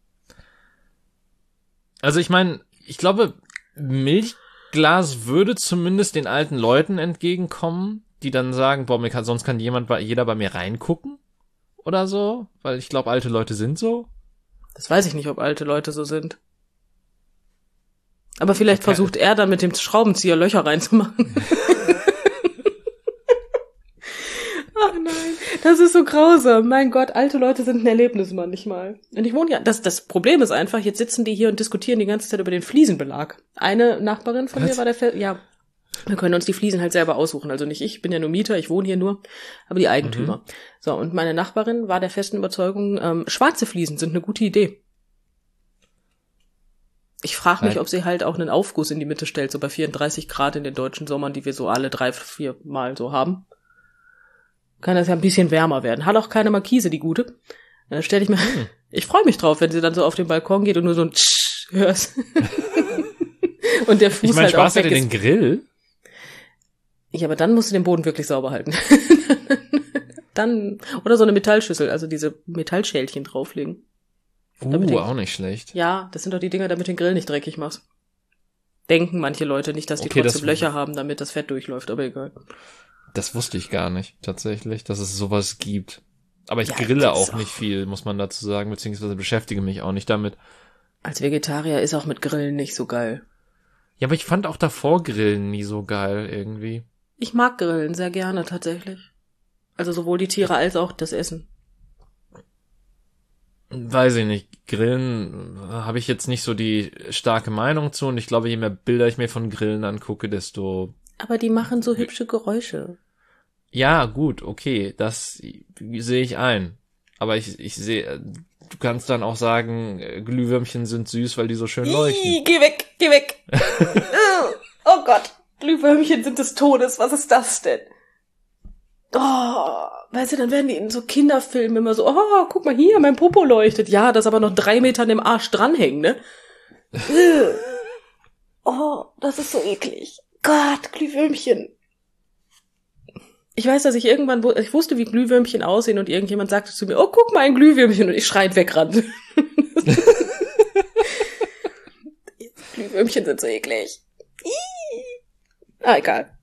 Also ich meine, ich glaube, Milchglas würde zumindest den alten Leuten entgegenkommen, die dann sagen, boah, mir kann, sonst kann jemand bei, jeder bei mir reingucken oder so, weil ich glaube, alte Leute sind so. Das weiß ich nicht, ob alte Leute so sind. Aber vielleicht okay. versucht er dann mit dem Schraubenzieher Löcher reinzumachen. Ach nein, das ist so grausam. Mein Gott, alte Leute sind ein Erlebnis manchmal. Und ich wohne ja, das, das Problem ist einfach, jetzt sitzen die hier und diskutieren die ganze Zeit über den Fliesenbelag. Eine Nachbarin von Was? mir war der Fe- ja, wir können uns die Fliesen halt selber aussuchen. Also nicht ich, ich bin ja nur Mieter, ich wohne hier nur, aber die Eigentümer. Mhm. So, und meine Nachbarin war der festen Überzeugung, ähm, schwarze Fliesen sind eine gute Idee. Ich frage mich, Nein. ob sie halt auch einen Aufguss in die Mitte stellt, so bei vierunddreißig Grad in den deutschen Sommern, die wir so alle drei, vier Mal so haben. Kann das ja ein bisschen wärmer werden. Hat auch keine Markise, die gute. Dann stelle ich mir, hm. ich freue mich drauf, wenn sie dann so auf den Balkon geht und nur so ein Tsch hörst. Und der Fuß ich mein, halt Spaß auch weg hat ist. Den Grill? Ja, aber dann musst du den Boden wirklich sauber halten. Dann, oder so eine Metallschüssel, also diese Metallschälchen drauflegen. Uh, den, auch nicht schlecht. Ja, das sind doch die Dinger, damit du den Grill nicht dreckig machst. Denken manche Leute nicht, dass die okay, trotzdem das, Löcher haben, damit das Fett durchläuft, aber egal. Das wusste ich gar nicht, tatsächlich, dass es sowas gibt. Aber ich ja, grille auch nicht viel, muss man dazu sagen, beziehungsweise beschäftige mich auch nicht damit. Als Vegetarier ist auch mit Grillen nicht so geil. Ja, aber ich fand auch davor Grillen nie so geil, irgendwie. Ich mag Grillen sehr gerne, tatsächlich. Also sowohl die Tiere als auch das Essen. Weiß ich nicht. Grillen habe ich jetzt nicht so die starke Meinung zu und ich glaube, je mehr Bilder ich mir von Grillen angucke, desto... Aber die machen so hübsche Geräusche. Ja, gut, okay, das sehe ich ein. Aber ich, ich sehe, du kannst dann auch sagen, Glühwürmchen sind süß, weil die so schön leuchten. Ih, geh weg, geh weg. Oh Gott, Glühwürmchen sind des Todes, was ist das denn? Oh, weißt du, dann werden die in so Kinderfilmen immer so, oh, guck mal hier, mein Popo leuchtet. Ja, das aber noch drei Meter an dem Arsch dranhängen, ne? Oh, das ist so eklig. Gott, Glühwürmchen. Ich weiß, dass ich irgendwann, ich wusste, wie Glühwürmchen aussehen und irgendjemand sagte zu mir, oh, guck mal, ein Glühwürmchen und ich schreiend wegrannt. Glühwürmchen sind so eklig. Ah, egal.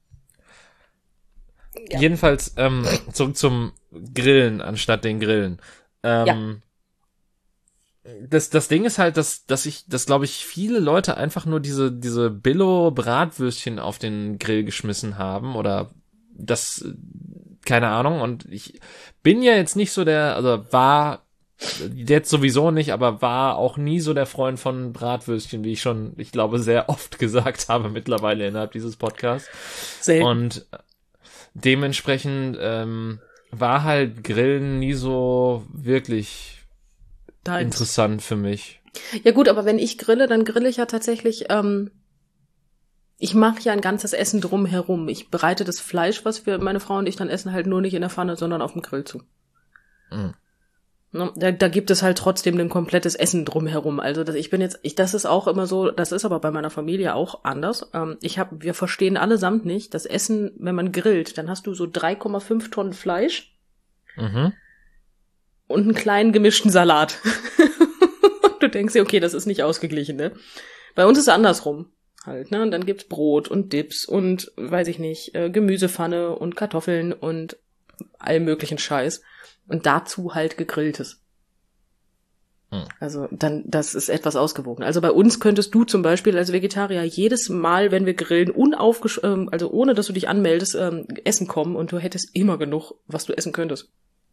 Ja. Jedenfalls ähm, zurück zum Grillen anstatt den Grillen. Ähm, ja. Das, das Ding ist halt, dass, dass ich, dass glaube ich viele Leute einfach nur diese, diese Billo-Bratwürstchen auf den Grill geschmissen haben oder das, keine Ahnung. Und ich bin ja jetzt nicht so der, also war jetzt sowieso nicht, aber war auch nie so der Freund von Bratwürstchen, wie ich schon, ich glaube, sehr oft gesagt habe mittlerweile innerhalb dieses Podcasts. Selten. Und dementsprechend ähm, war halt Grillen nie so wirklich Deins. interessant für mich. Ja gut, aber wenn ich grille, dann grille ich ja tatsächlich, ähm, ich mache ja ein ganzes Essen drumherum. Ich bereite das Fleisch, was wir, meine Frau und ich dann essen, halt nur nicht in der Pfanne, sondern auf dem Grill zu. Mhm. Da, da gibt es halt trotzdem ein komplettes Essen drumherum. Also das, ich bin jetzt, ich, das ist auch immer so, das ist aber bei meiner Familie auch anders. Ähm, ich habe, wir verstehen allesamt nicht, das Essen, wenn man grillt, dann hast du so drei Komma fünf Tonnen Fleisch mhm. und einen kleinen gemischten Salat. Und du denkst dir, okay, das ist nicht ausgeglichen, ne? Bei uns ist es andersrum halt, ne? Und dann gibt's Brot und Dips und, weiß ich nicht, äh, Gemüsepfanne und Kartoffeln und all möglichen Scheiß. Und dazu halt gegrilltes. Hm. Also dann, das ist etwas ausgewogen. Also bei uns könntest du zum Beispiel als Vegetarier jedes Mal, wenn wir grillen, unaufgesch- ähm, also ohne, dass du dich anmeldest, ähm, essen kommen und du hättest immer genug, was du essen könntest.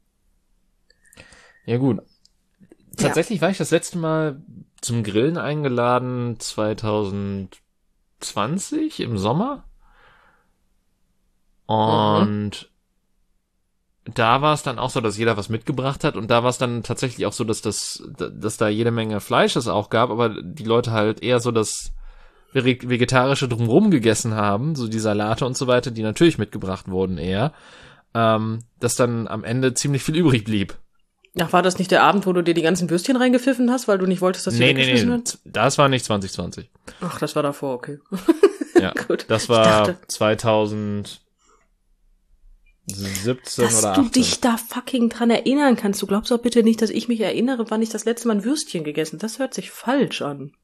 Ja gut. Tatsächlich ja. war ich das letzte Mal zum Grillen eingeladen zwanzig zwanzig im Sommer. Und mhm. da war es dann auch so, dass jeder was mitgebracht hat und da war es dann tatsächlich auch so, dass das, dass da jede Menge Fleisch es auch gab, aber die Leute halt eher so das Vegetarische drumherum gegessen haben, so die Salate und so weiter, die natürlich mitgebracht wurden eher, ähm, dass dann am Ende ziemlich viel übrig blieb. Ach, war das nicht der Abend, wo du dir die ganzen Würstchen reingepfiffen hast, weil du nicht wolltest, dass die nee, weggeschmissen nee, nee, werden? Das war nicht zwanzig zwanzig. Ach, das war davor, okay. Ja, gut. Das war zweitausend siebzehn dass oder achtzehn. Dass du dich da fucking dran erinnern kannst. Du glaubst doch bitte nicht, dass ich mich erinnere, wann ich das letzte Mal ein Würstchen gegessen. Das hört sich falsch an.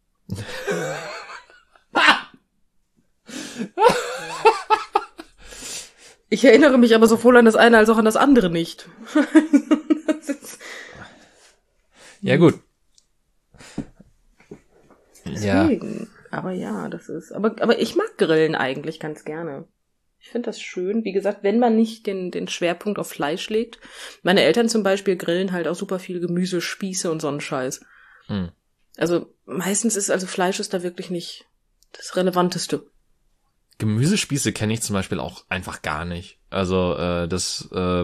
Ich erinnere mich aber sowohl an das eine als auch an das andere nicht. Das ist ja, gut. Deswegen. Ja. Aber ja, das ist, aber, aber ich mag Grillen eigentlich ganz gerne. Ich finde das schön. Wie gesagt, wenn man nicht den, den Schwerpunkt auf Fleisch legt. Meine Eltern zum Beispiel grillen halt auch super viel Gemüse, Spieße und so einen Scheiß. Hm. Also meistens ist, also Fleisch ist da wirklich nicht das Relevanteste. Gemüsespieße kenne ich zum Beispiel auch einfach gar nicht. Also äh, das äh,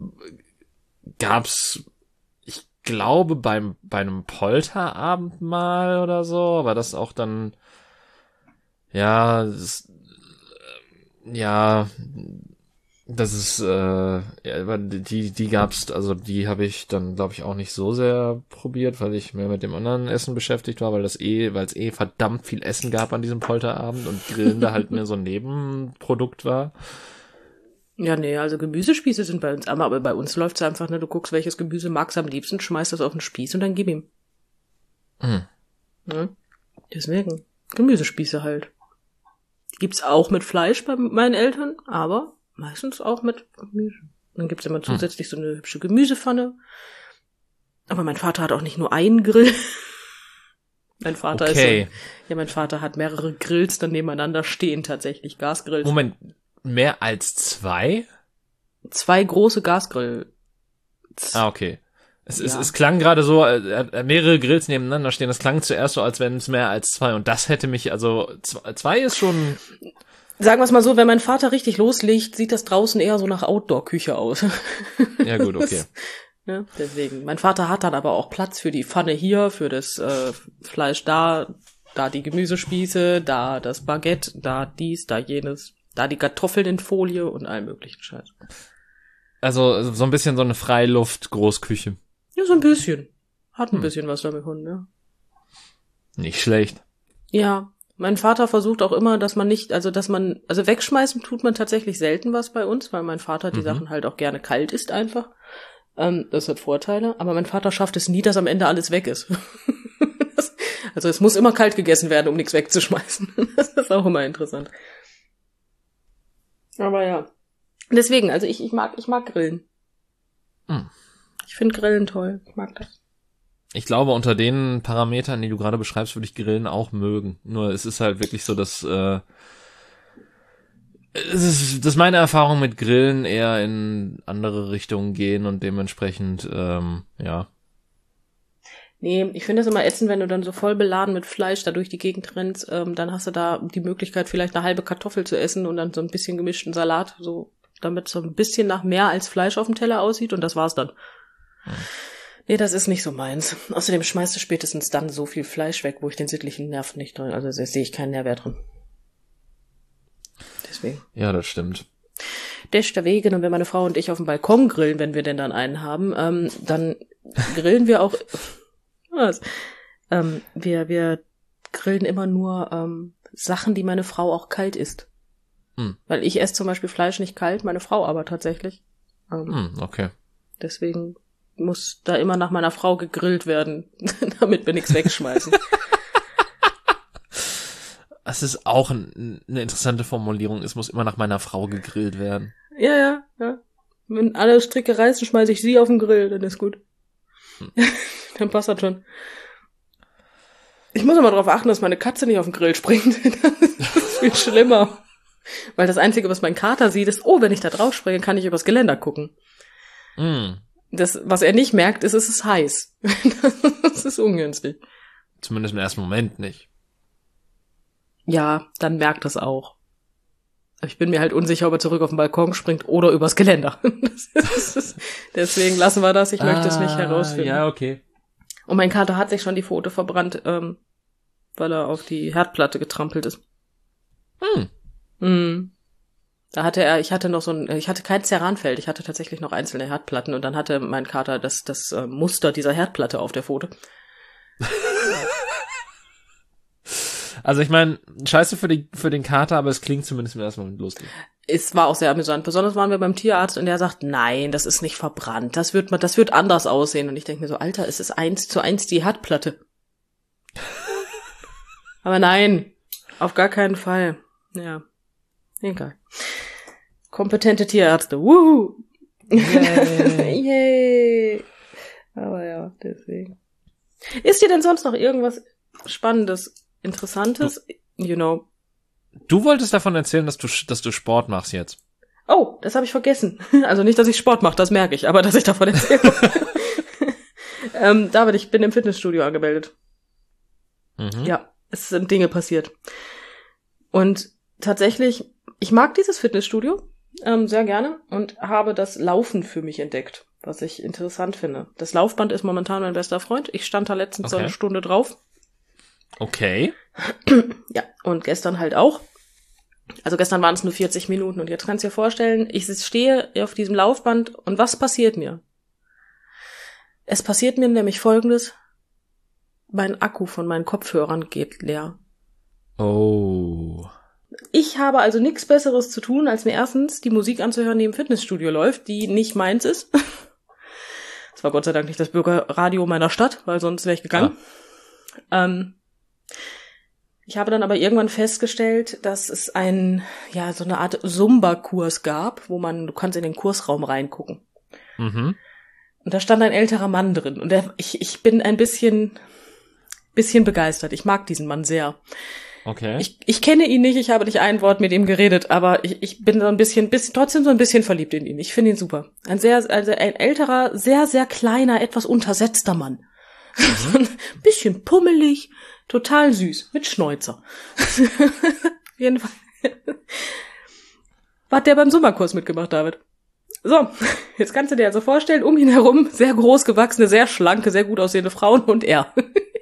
gab's, ich glaube, beim bei einem Polterabend mal oder so, aber das auch dann, ja, das, ja, das ist, äh, ja, die, die gab's, also die habe ich dann, glaube ich, auch nicht so sehr probiert, weil ich mehr mit dem anderen Essen beschäftigt war, weil das eh, weil es eh verdammt viel Essen gab an diesem Polterabend und Grillen da halt mehr so ein Nebenprodukt war. Ja, nee, also Gemüsespieße sind bei uns, aber bei uns läuft's einfach, ne, du guckst, welches Gemüse magst du am liebsten, schmeißt das auf den Spieß und dann gib ihm. Hm. Ja, deswegen, Gemüsespieße halt. Gibt's auch mit Fleisch bei meinen Eltern, aber meistens auch mit Gemüse. Dann gibt's immer zusätzlich hm. so eine hübsche Gemüsepfanne. Aber mein Vater hat auch nicht nur einen Grill. Mein Vater okay. ist so, ja, mein Vater hat mehrere Grills dann nebeneinander stehen, tatsächlich, Gasgrills. Moment, mehr als zwei? Zwei große Gasgrills. Ah, okay. Es, ja. es, es klang gerade so, äh, mehrere Grills nebeneinander stehen, das klang zuerst so, als wenn es mehr als zwei und das hätte mich, also zwei, zwei ist schon... Sagen wir es mal so, wenn mein Vater richtig loslegt, sieht das draußen eher so nach Outdoor-Küche aus. Ja gut, okay. Ja, deswegen. Mein Vater hat dann aber auch Platz für die Pfanne hier, für das äh, Fleisch da, da die Gemüsespieße, da das Baguette, da dies, da jenes, da die Kartoffeln in Folie und all möglichen Scheiß. Also so ein bisschen so eine Freiluft-Großküche. Ja, so ein bisschen. Hat ein hm. bisschen was damit Hund, ja. Nicht schlecht. Ja. Mein Vater versucht auch immer, dass man nicht, also dass man, also wegschmeißen tut man tatsächlich selten was bei uns, weil mein Vater die mhm. Sachen halt auch gerne kalt isst einfach. Ähm, das hat Vorteile, aber mein Vater schafft es nie, dass am Ende alles weg ist. das, also es muss immer kalt gegessen werden, um nichts wegzuschmeißen. Das ist auch immer interessant. Aber ja. Deswegen, also ich, ich mag, ich mag Grillen. Mhm. Ich finde Grillen toll. Ich mag das. Ich glaube, unter den Parametern, die du gerade beschreibst, würde ich Grillen auch mögen. Nur es ist halt wirklich so, dass äh, es ist, dass meine Erfahrungen mit Grillen eher in andere Richtungen gehen und dementsprechend, ähm, ja. Nee, ich finde es immer ätzend, wenn du dann so voll beladen mit Fleisch da durch die Gegend rennst, ähm, dann hast du da die Möglichkeit, vielleicht eine halbe Kartoffel zu essen und dann so ein bisschen gemischten Salat, so damit so ein bisschen nach mehr als Fleisch auf dem Teller aussieht und das war's dann. Hm. Nee, das ist nicht so meins. Außerdem schmeißt du spätestens dann so viel Fleisch weg, wo ich den sittlichen Nerv nicht drin, also da sehe ich keinen Nährwert drin. Deswegen. Ja, das stimmt. Deswegen, und wenn meine Frau und ich auf dem Balkon grillen, wenn wir denn dann einen haben, ähm, dann grillen wir auch, was? Ähm, wir, wir grillen immer nur ähm, Sachen, die meine Frau auch kalt isst. Hm. Weil ich esse zum Beispiel Fleisch nicht kalt, meine Frau aber tatsächlich. Ähm, hm, okay. Deswegen muss da immer nach meiner Frau gegrillt werden, damit wir nichts wegschmeißen. Das ist auch ein, eine interessante Formulierung. Es muss immer nach meiner Frau gegrillt werden. Ja, ja, ja. Wenn alle Stricke reißen, schmeiße ich sie auf den Grill, dann ist gut. Hm. Dann passt das schon. Ich muss immer darauf achten, dass meine Katze nicht auf den Grill springt. Das ist viel schlimmer. Weil das Einzige, was mein Kater sieht, ist, oh, wenn ich da drauf springe, kann ich übers Geländer gucken. Mm. Das, was er nicht merkt, ist, es ist heiß. Das ist ungünstig. Zumindest im ersten Moment nicht. Ja, dann merkt es auch. Ich bin mir halt unsicher, ob er zurück auf den Balkon springt oder übers Geländer. Das ist, deswegen lassen wir das. Ich möchte ah, es nicht herausfinden. Ja, okay. Und mein Kater hat sich schon die Pfote verbrannt, ähm, weil er auf die Herdplatte getrampelt ist. Hm. Mhm. Da hatte er, ich hatte noch so ein, ich hatte kein Ceranfeld, ich hatte tatsächlich noch einzelne Herdplatten und dann hatte mein Kater das, das äh, Muster dieser Herdplatte auf der Pfote. Also ich meine, scheiße für, die, für den Kater, aber es klingt zumindest im ersten Moment lustig. Es war auch sehr amüsant. Besonders waren wir beim Tierarzt und der sagt, nein, das ist nicht verbrannt. Das wird, das wird anders aussehen. Und ich denke mir so, Alter, es ist eins zu eins die Herdplatte. Aber nein, auf gar keinen Fall. Ja, egal. Kompetente Tierärzte. Wuhu! Yay. Yay. Aber ja, deswegen. Ist dir denn sonst noch irgendwas Spannendes, Interessantes? You know. Du wolltest davon erzählen, dass du, dass du Sport machst jetzt. Oh, das habe ich vergessen. Also nicht, dass ich Sport mache, das merke ich, aber dass ich davon erzähle. ähm, David, ich bin im Fitnessstudio angemeldet. Mhm. Ja, es sind Dinge passiert. Und tatsächlich, ich mag dieses Fitnessstudio ähm, sehr gerne und habe das Laufen für mich entdeckt, was ich interessant finde. Das Laufband ist momentan mein bester Freund. Ich stand da letztens okay. so eine Stunde drauf. Okay. Ja, und gestern halt auch. Also gestern waren es nur vierzig Minuten und jetzt kannst du dir vorstellen, ich stehe auf diesem Laufband und was passiert mir? Es passiert mir nämlich Folgendes. Mein Akku von meinen Kopfhörern geht leer. Oh. Ich habe also nichts Besseres zu tun, als mir erstens die Musik anzuhören, die im Fitnessstudio läuft, die nicht meins ist. Das war Gott sei Dank nicht das Bürgerradio meiner Stadt, weil sonst wäre ich gegangen. Ah. Ähm, ich habe dann aber irgendwann festgestellt, dass es ein, ja, so eine Art Zumba-Kurs gab, wo man, du kannst in den Kursraum reingucken. Mhm. Und da stand ein älterer Mann drin. Und der, ich, ich bin ein bisschen, bisschen begeistert. Ich mag diesen Mann sehr. Okay. Ich, ich kenne ihn nicht, ich habe nicht ein Wort mit ihm geredet, aber ich, ich bin so ein bisschen, bisschen, trotzdem so ein bisschen verliebt in ihn. Ich finde ihn super. Ein sehr, also ein älterer, sehr, sehr kleiner, etwas untersetzter Mann. Mhm. Ein bisschen pummelig, total süß, mit Schnäuzer. Auf jeden Fall. Hat der beim Sommerkurs mitgemacht, David. So, jetzt kannst du dir also vorstellen, um ihn herum sehr groß gewachsene, sehr schlanke, sehr gut aussehende Frauen und er.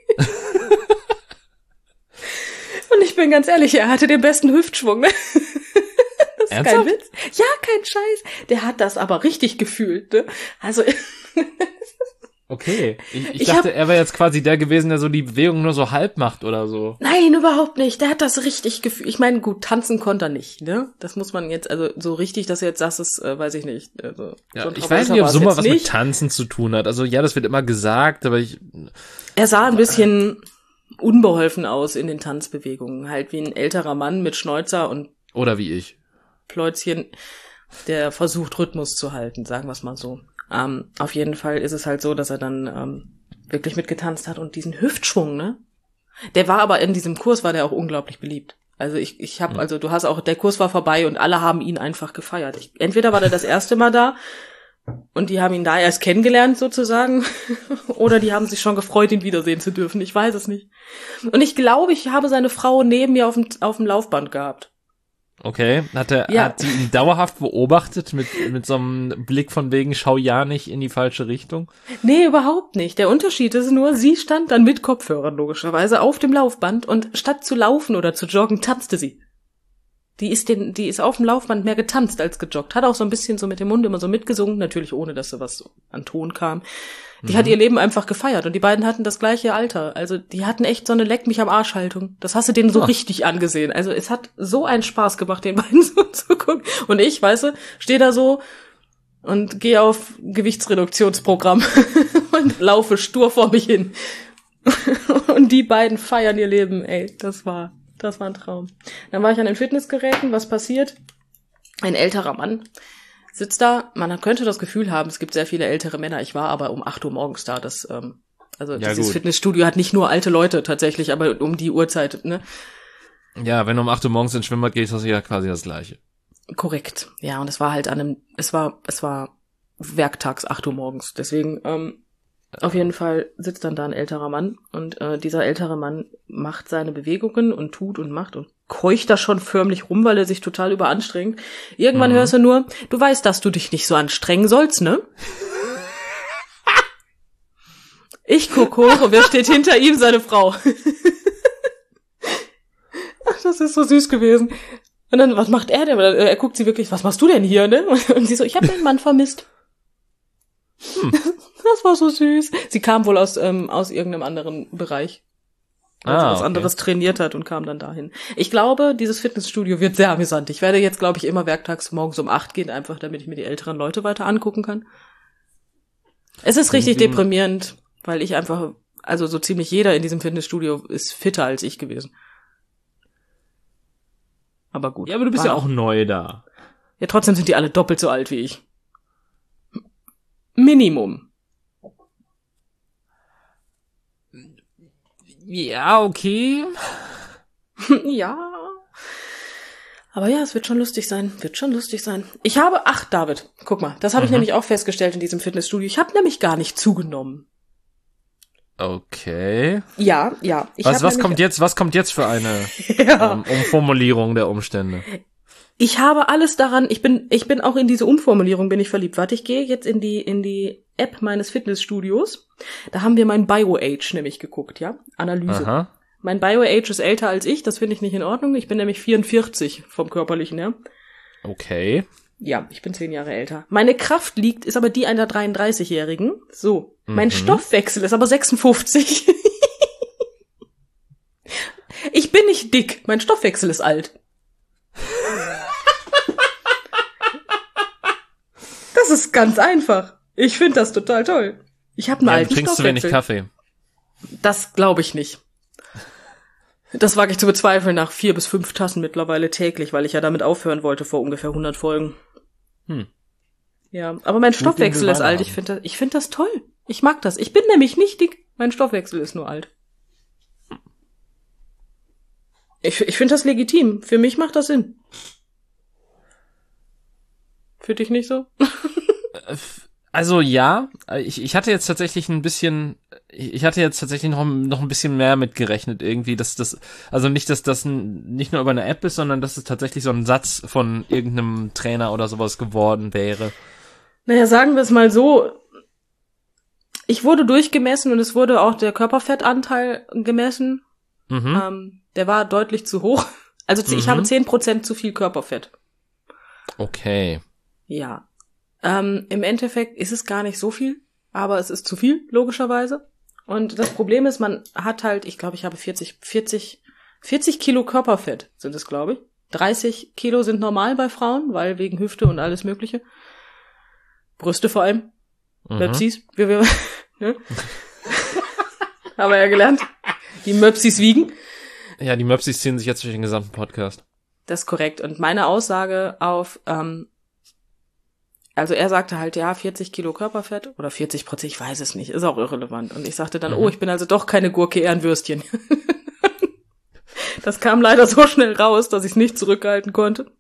Und ich bin ganz ehrlich, er hatte den besten Hüftschwung. Ne? Das ist Ernsthaft? Kein Witz. Ja, kein Scheiß. Der hat das aber richtig gefühlt. Ne? Also Okay. Ich, ich, Ich dachte, hab- er wäre jetzt quasi der gewesen, der so die Bewegung nur so halb macht oder so. Nein, überhaupt nicht. Der hat das richtig gefühlt. Ich meine, gut, tanzen konnte er nicht, ne? Das muss man jetzt, also so richtig, dass er jetzt sagt, das äh, weiß ich nicht. Also, Ja, John ich Travolta weiß nicht, ob war's Summa jetzt was nicht. mit Tanzen zu tun hat. Also ja, das wird immer gesagt, aber ich... Er sah ein bisschen unbeholfen aus in den Tanzbewegungen. Halt wie ein älterer Mann mit Schnäuzer und Oder wie ich. Pläuzchen, der versucht, Rhythmus zu halten, sagen wir es mal so. Ähm, auf jeden Fall ist es halt so, dass er dann ähm, wirklich mitgetanzt hat und diesen Hüftschwung, ne? Der war aber in diesem Kurs, war der auch unglaublich beliebt. Also ich, ich habe, also du hast auch, der Kurs war vorbei und alle haben ihn einfach gefeiert. Ich, entweder war der das erste Mal da und die haben ihn da erst kennengelernt sozusagen oder die haben sich schon gefreut, ihn wiedersehen zu dürfen. Ich weiß es nicht. Und ich glaube, ich habe seine Frau neben mir auf dem, auf dem Laufband gehabt. Okay, hat er, Ja. hat sie ihn dauerhaft beobachtet mit, mit so einem Blick von wegen, schau ja nicht in die falsche Richtung? Nee, überhaupt nicht. Der Unterschied ist nur, sie stand dann mit Kopfhörern logischerweise auf dem Laufband und statt zu laufen oder zu joggen, tanzte sie. Die ist den, die ist auf dem Laufband mehr getanzt als gejoggt. Hat auch so ein bisschen so mit dem Mund immer so mitgesungen, natürlich ohne, dass so was an Ton kam. Die hat ihr Leben einfach gefeiert und die beiden hatten das gleiche Alter. Also die hatten echt so eine Leck mich am Arsch Haltung. Das hast du denen so Ja. richtig angesehen. Also es hat so einen Spaß gemacht, den beiden so zu gucken. Und ich, weißt du, stehe da so und gehe auf Gewichtsreduktionsprogramm und laufe stur vor mich hin. Und die beiden feiern ihr Leben, ey, das war, das war ein Traum. Dann war ich an den Fitnessgeräten, was passiert? Ein älterer Mann sitzt da, man könnte das Gefühl haben, es gibt sehr viele ältere Männer. Ich war aber um acht Uhr morgens da, das, ähm, also Ja, dieses gut. Fitnessstudio hat nicht nur alte Leute tatsächlich, aber um die Uhrzeit, ne? Ja, wenn du um acht Uhr morgens ins Schwimmbad gehst, hast du ja quasi das Gleiche. Korrekt. Ja, und es war halt an einem, es war, es war werktags acht Uhr morgens. Deswegen, ähm, auf jeden Fall sitzt dann da ein älterer Mann und äh, dieser ältere Mann macht seine Bewegungen und tut und macht und keucht da schon förmlich rum, weil er sich total überanstrengt. Irgendwann Mhm. hörst du nur, du weißt, dass du dich nicht so anstrengen sollst, ne? Ich guck hoch und wer steht hinter ihm? Seine Frau. Ach, das ist so süß gewesen. Und dann, was macht er denn? Er guckt sie wirklich, was machst du denn hier, ne? Und sie so, ich habe meinen Mann vermisst. Hm. Das war so süß. Sie kam wohl aus ähm, aus irgendeinem anderen Bereich, weil sie Ah, was okay. anderes trainiert hat und kam dann dahin. Ich glaube, dieses Fitnessstudio wird sehr amüsant. Ich werde jetzt, glaube ich, immer werktags morgens um acht gehen, einfach damit ich mir die älteren Leute weiter angucken kann. Es ist richtig Irgendwie- deprimierend, weil ich einfach, also so ziemlich jeder in diesem Fitnessstudio ist fitter als ich gewesen. Aber gut. Ja, aber du bist war ja noch- auch neu da. Ja, trotzdem sind die alle doppelt so alt wie ich. Minimum. Ja, okay. Ja. Aber ja, es wird schon lustig sein. Wird schon lustig sein. Ich habe, ach David, guck mal, das habe ich Mhm. nämlich auch festgestellt in diesem Fitnessstudio. Ich habe nämlich gar nicht zugenommen. Okay. Ja, ja. Ich Was, hab was nämlich- kommt jetzt, was kommt jetzt für eine Ja. ähm, Umformulierung der Umstände? Ich habe alles daran, ich bin, ich bin auch in diese Umformulierung bin ich verliebt. Warte, ich gehe jetzt in die, in die App meines Fitnessstudios. Da haben wir mein Bio-Age nämlich geguckt, ja? Analyse. Aha. Mein Bio-Age ist älter als ich, das finde ich nicht in Ordnung. Ich bin nämlich vierundvierzig vom Körperlichen her. Okay. Ja, ich bin zehn Jahre älter. Meine Kraft liegt, ist aber die einer dreiunddreißigjährigen. So. Mein Mhm. Stoffwechsel ist aber sechsundfünfzig. Ich bin nicht dick, mein Stoffwechsel ist alt. Das ist ganz einfach. Ich finde das total toll. Ich habe einen Ja, du alten trinkst zu wenig Stoffwechsel. Kaffee. Das glaube ich nicht. Das wage ich zu bezweifeln nach vier bis fünf Tassen mittlerweile täglich, weil ich ja damit aufhören wollte vor ungefähr hundert Folgen. Hm. Ja, aber mein Stoffwechsel ist alt. Ich finde das, ich finde das toll. Ich mag das. Ich bin nämlich nicht dick. Mein Stoffwechsel ist nur alt. Ich, ich finde das legitim. Für mich macht das Sinn. Für dich nicht so? Also ja, ich, ich hatte jetzt tatsächlich ein bisschen, ich hatte jetzt tatsächlich noch, noch ein bisschen mehr mitgerechnet irgendwie, dass das, also nicht, dass das n- nicht nur über eine App ist, sondern dass es tatsächlich so ein Satz von irgendeinem Trainer oder sowas geworden wäre. Naja, sagen wir es mal so. Ich wurde durchgemessen und es wurde auch der Körperfettanteil gemessen. Mhm. Ähm, der war deutlich zu hoch. Also ich Mhm. habe zehn Prozent zu viel Körperfett. Okay. Ja. Ähm, im Endeffekt ist es gar nicht so viel, aber es ist zu viel, logischerweise. Und das Problem ist, man hat halt, ich glaube, ich habe vierzig, vierzig, vierzig Kilo Körperfett sind es, glaube ich. dreißig Kilo sind normal bei Frauen, weil wegen Hüfte und alles Mögliche. Brüste vor allem. Mhm. Möpsis. Wir, wir, ne? Haben wir ja gelernt. Die Möpsis wiegen. Ja, die Möpsis ziehen sich jetzt durch den gesamten Podcast. Das ist korrekt. Und meine Aussage auf, ähm, also er sagte halt, ja, vierzig Kilo Körperfett oder vierzig Prozent, ich weiß es nicht, ist auch irrelevant. Und ich sagte dann, mhm. oh, ich bin also doch keine Gurke, eher ein Würstchen. Das kam leider so schnell raus, dass ich es nicht zurückhalten konnte.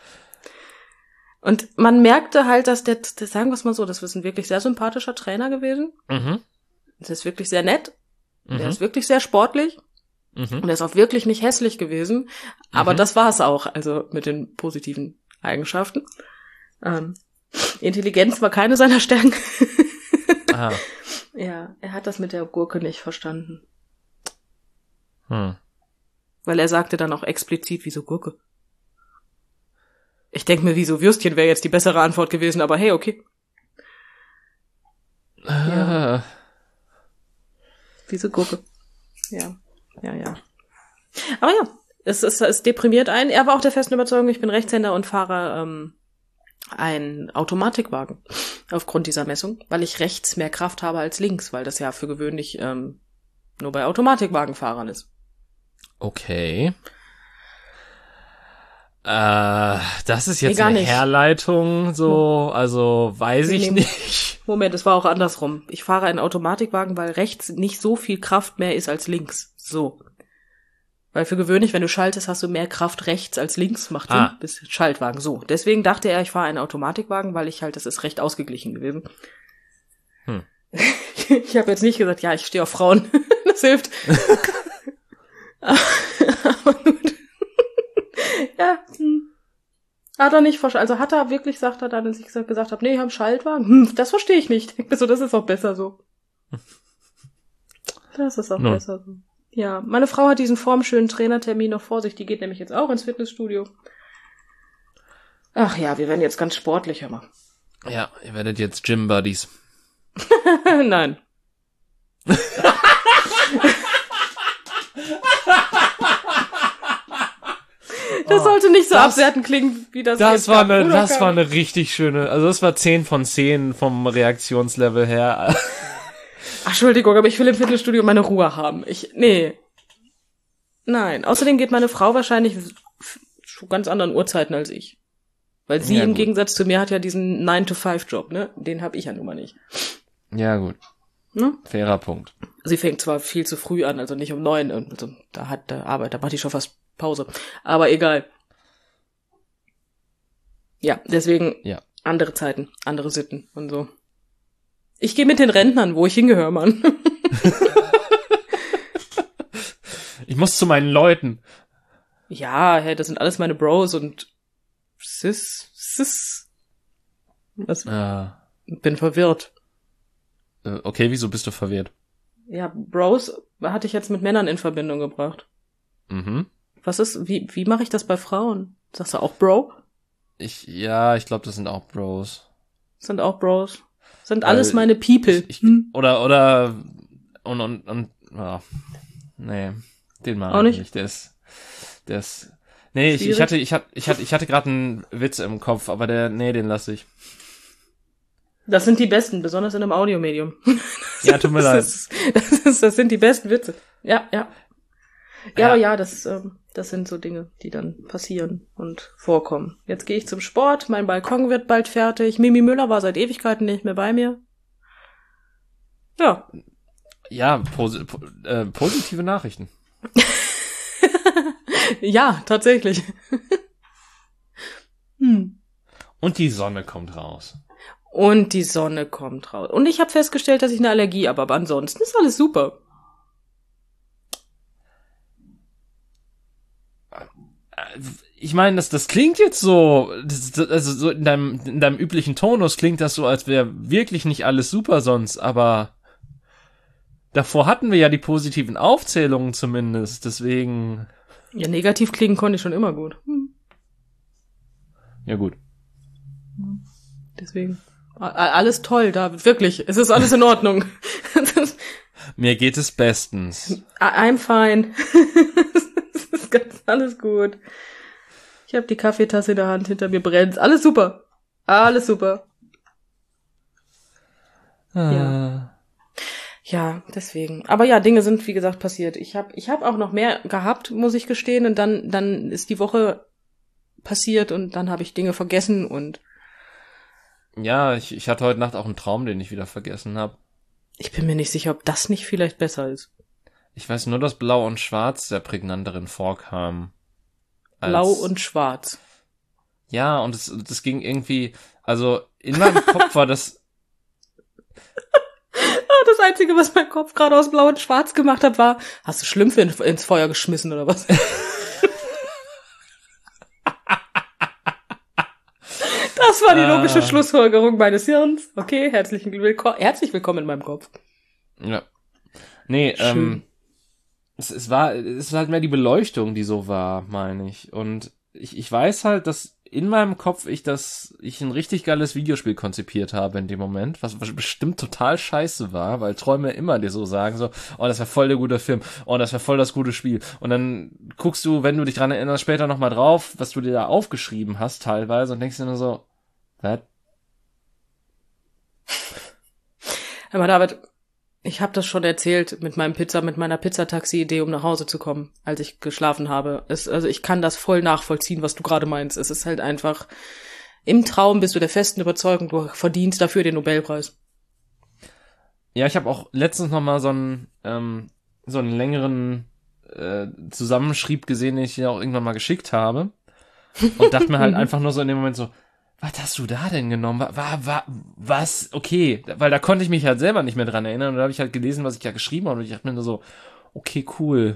Und man merkte halt, dass der, der sagen wir es mal so, das ist ein wirklich sehr sympathischer Trainer gewesen. Mhm. Das ist wirklich sehr nett. Mhm. Der ist wirklich sehr sportlich. Mhm. Und er ist auch wirklich nicht hässlich gewesen. Aber mhm. das war es auch, also mit den positiven Eigenschaften. Ähm, Intelligenz war keine seiner Stärken. Aha. Ja, er hat das mit der Gurke nicht verstanden. Hm. Weil er sagte dann auch explizit, wieso Gurke? Ich denke mir, wieso Würstchen wäre jetzt die bessere Antwort gewesen, aber hey, okay. Ah. Ja. Wieso Gurke? Ja, ja, ja. Aber ja, es, es, es deprimiert einen. Er war auch der festen Überzeugung, ich bin Rechtshänder und fahre ähm, einen Automatikwagen aufgrund dieser Messung, weil ich rechts mehr Kraft habe als links, weil das ja für gewöhnlich ähm, nur bei Automatikwagenfahrern ist. Okay. Äh, das ist jetzt nee, eine nicht. Herleitung, so, also weiß nee, ich nee. nicht. Moment, es war auch andersrum. Ich fahre einen Automatikwagen, weil rechts nicht so viel Kraft mehr ist als links. So. Weil für gewöhnlich, wenn du schaltest, hast du mehr Kraft rechts als links, macht Sinn, ah. bis Schaltwagen. So. Deswegen dachte er, ich fahre einen Automatikwagen, weil ich halt, das ist recht ausgeglichen gewesen. Hm. Ich habe jetzt nicht gesagt, ja, ich stehe auf Frauen. Das hilft. Aber gut. Ja, hm. Hat er nicht verstanden. Also hat er wirklich, sagt er dann, als ich gesagt habe, nee, ich habe einen Schaltwagen. Hm, das verstehe ich nicht. Ich denke mir so, das ist auch besser so. Das ist auch no. besser so. Ja, meine Frau hat diesen formschönen Trainertermin noch vor sich. Die geht nämlich jetzt auch ins Fitnessstudio. Ach ja, wir werden jetzt ganz sportlich, hör mal. Ja, ihr werdet jetzt Gym Buddies. Nein. Das sollte nicht so das, abwertend klingen, wie das Das jetzt war eine, das war eine richtig schöne, also das war zehn von zehn vom Reaktionslevel her. Ach, Entschuldigung, aber ich will im Fitnessstudio meine Ruhe haben. Ich, nee. Nein. Außerdem geht meine Frau wahrscheinlich zu ganz anderen Uhrzeiten als ich. Weil sie ja, im gut. Gegensatz zu mir hat ja diesen nine to five Job, ne? Den hab ich ja nun mal nicht. Ja, gut. Ne? Fairer Punkt. Sie fängt zwar viel zu früh an, also nicht um neun, also da hat der Arbeit, da macht die schon fast Pause. Aber egal. Ja, deswegen ja. andere Zeiten, andere Sitten und so. Ich gehe mit den Rentnern, wo ich hingehöre, Mann. Ich muss zu meinen Leuten. Ja, hey, das sind alles meine Bros und Sis, Sis. Was? Ah. Bin verwirrt. Okay, wieso bist du verwirrt? Ja, Bros hatte ich jetzt mit Männern in Verbindung gebracht. Mhm. Was ist, wie, wie mache ich das bei Frauen? Sagst du auch Bro? Ich, ja, ich glaube, das sind auch Bros. Sind auch Bros. Sind alles Weil meine People. Ich, ich, hm? Oder, oder, und, und, und, oh, nee, den mag auch ich nicht. nicht. Der ist, der ist, nee, ich, ich hatte, ich hatte, ich hatte, ich hatte gerade einen Witz im Kopf, aber der, nee, den lasse ich. Das sind die besten, besonders in einem Audiomedium. Ja, tut mir leid. Das, ist, das, ist, das sind die besten Witze. Ja, ja. Ja, ja. aber ja, das, ähm, das sind so Dinge, die dann passieren und vorkommen. Jetzt gehe ich zum Sport, mein Balkon wird bald fertig. Mimi Müller war seit Ewigkeiten nicht mehr bei mir. Ja. Ja, posi- po- äh, positive Nachrichten. Ja, tatsächlich. hm. Und die Sonne kommt raus. Und die Sonne kommt raus. Und ich habe festgestellt, dass ich eine Allergie habe, aber ansonsten ist alles super. Ich meine, das, das klingt jetzt so, das, also so in deinem, in deinem üblichen Tonus klingt das so, als wäre wirklich nicht alles super sonst, aber davor hatten wir ja die positiven Aufzählungen zumindest, deswegen. Ja, negativ klingen konnte ich schon immer gut. Hm. Ja, gut. Deswegen. A- Alles toll, David, wirklich. Es ist alles in Ordnung. Mir geht es bestens. I'm fine. Es ist ganz alles gut. Ich habe die Kaffeetasse in der Hand, hinter mir brennt. Alles super. Alles super. Ah. Ja. Ja, deswegen. Aber ja, Dinge sind, wie gesagt, passiert. Ich habe ich hab auch noch mehr gehabt, muss ich gestehen. Und dann, dann ist die Woche passiert und dann habe ich Dinge vergessen und Ja, ich, ich hatte heute Nacht auch einen Traum, den ich wieder vergessen habe. ich bin mir nicht sicher, ob das nicht vielleicht besser ist. Ich weiß nur, dass Blau und Schwarz sehr prägnant darin vorkamen. Als- Blau und schwarz. Ja, und es das ging irgendwie, also in meinem Kopf war das, Ah, das Einzige, was mein Kopf gerade aus Blau und Schwarz gemacht hat, war, hast du Schlümpfe in, ins Feuer geschmissen oder was? Das war die logische Ah. Schlussfolgerung meines Hirns. Okay, herzlich, willko- herzlich willkommen in meinem Kopf. ja. Nee, Schön. ähm, es, es war, es war halt mehr die Beleuchtung, die so war, meine ich. Und ich, ich weiß halt, dass in meinem Kopf ich das, ich ein richtig geiles Videospiel konzipiert habe in dem Moment, was, was bestimmt total scheiße war, weil Träume immer dir so sagen, so, oh, das wäre voll der gute Film, oh, das wäre voll das gute Spiel. Und dann guckst du, wenn du dich dran erinnerst, später nochmal drauf, was du dir da aufgeschrieben hast teilweise und denkst dir nur so, was? Aber David, ich habe das schon erzählt mit meinem Pizza, mit meiner Pizzataxi-Idee, um nach Hause zu kommen, als ich geschlafen habe. Es, also ich kann das voll nachvollziehen, was du gerade meinst. Es ist halt einfach, im Traum bist du der festen Überzeugung, du verdienst dafür den Nobelpreis. Ja, ich habe auch letztens noch mal so einen ähm, so einen längeren äh, Zusammenschrieb gesehen, den ich dir auch irgendwann mal geschickt habe und dachte mir halt einfach nur so in dem Moment so, was hast du da denn genommen? War, war, war was? Okay, weil da konnte ich mich halt selber nicht mehr dran erinnern und da habe ich halt gelesen, was ich ja geschrieben habe und ich dachte mir nur so, okay, cool.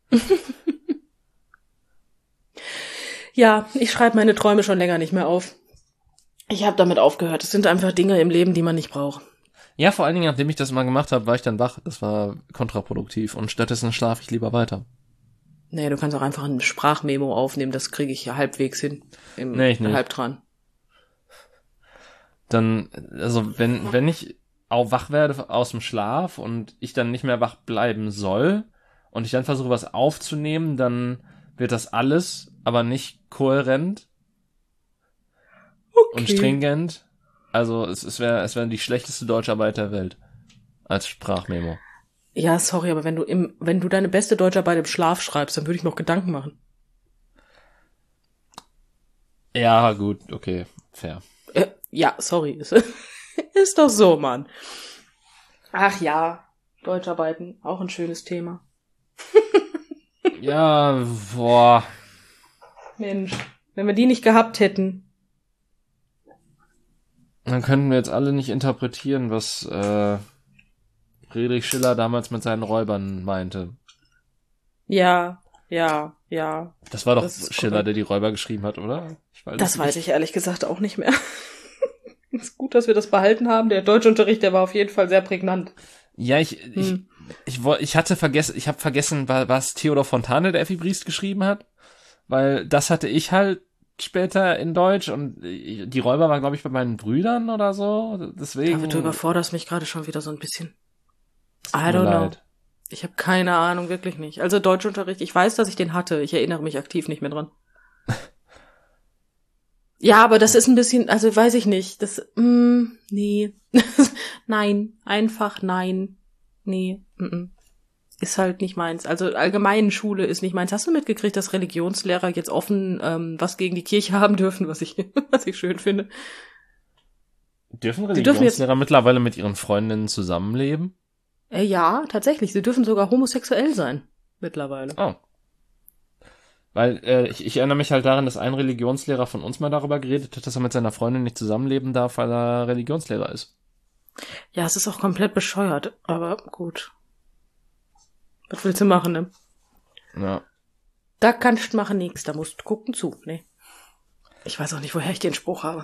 Ja, ich schreibe meine Träume schon länger nicht mehr auf. Ich habe damit aufgehört. Es sind einfach Dinge im Leben, die man nicht braucht. Ja, vor allen Dingen, nachdem ich das mal gemacht habe, war ich dann wach. Das war kontraproduktiv und stattdessen schlafe ich lieber weiter. Nee, du kannst auch einfach ein Sprachmemo aufnehmen, das kriege ich ja halbwegs hin. Im Nee, ich nicht. Halbtran. Dann, also wenn, wenn ich auch wach werde aus dem Schlaf und ich dann nicht mehr wach bleiben soll und ich dann versuche, was aufzunehmen, dann wird das alles, aber nicht kohärent und stringent. Also es, es wäre es wäre die schlechteste Deutscharbeit der Welt als Sprachmemo. Ja, sorry, aber wenn du im, wenn du deine beste Deutscharbeit im Schlaf schreibst, dann würde ich noch Gedanken machen. Ja, gut, okay, fair. Äh, ja, sorry. Ist, ist doch so, Mann. Ach ja, Deutscharbeiten, auch ein schönes Thema. Ja, boah. Mensch, wenn wir die nicht gehabt hätten. Dann könnten wir jetzt alle nicht interpretieren, was äh, Friedrich Schiller damals mit seinen Räubern meinte. Ja, ja, ja. Das war doch Das ist Schiller, korrekt. der die Räuber geschrieben hat, oder? Ich weiß Das es weiß nicht. ich ehrlich gesagt auch nicht mehr. Ist gut, dass wir das behalten haben. Der Deutschunterricht, der war auf jeden Fall sehr prägnant. Ja, ich, ich, Hm. ich, woll- ich hatte vergessen, ich habe vergessen, wa- was Theodor Fontane, der Effi Briest, geschrieben hat, weil das hatte ich halt später in Deutsch und die Räuber waren, glaube ich, bei meinen Brüdern oder so, deswegen. David, du überforderst mich gerade schon wieder so ein bisschen. Es tut I mir don't know. leid. Ich habe keine Ahnung, wirklich nicht. Also Deutschunterricht, ich weiß, dass ich den hatte. Ich erinnere mich aktiv nicht mehr dran. Ja, aber das ist ein bisschen, also weiß ich nicht. Das, mm, nee. Nein, einfach nein. Nee, mm, mm. Ist halt nicht meins. Also allgemein Schule ist nicht meins. Hast du mitgekriegt, dass Religionslehrer jetzt offen ähm, was gegen die Kirche haben dürfen, was ich, was ich schön finde? Dürfen Sie dürfen jetzt- Religionslehrer mittlerweile mit ihren Freundinnen zusammenleben? Äh, ja, tatsächlich. Sie dürfen sogar homosexuell sein. Mittlerweile. Oh. Weil äh, ich, ich erinnere mich halt daran, dass ein Religionslehrer von uns mal darüber geredet hat, dass er mit seiner Freundin nicht zusammenleben darf, weil er Religionslehrer ist. Ja, es ist auch komplett bescheuert, aber gut. Was willst du machen, ne? Ja. Da kannst du machen nix, da musst du gucken zu, ne? Ich weiß auch nicht, woher ich den Spruch habe.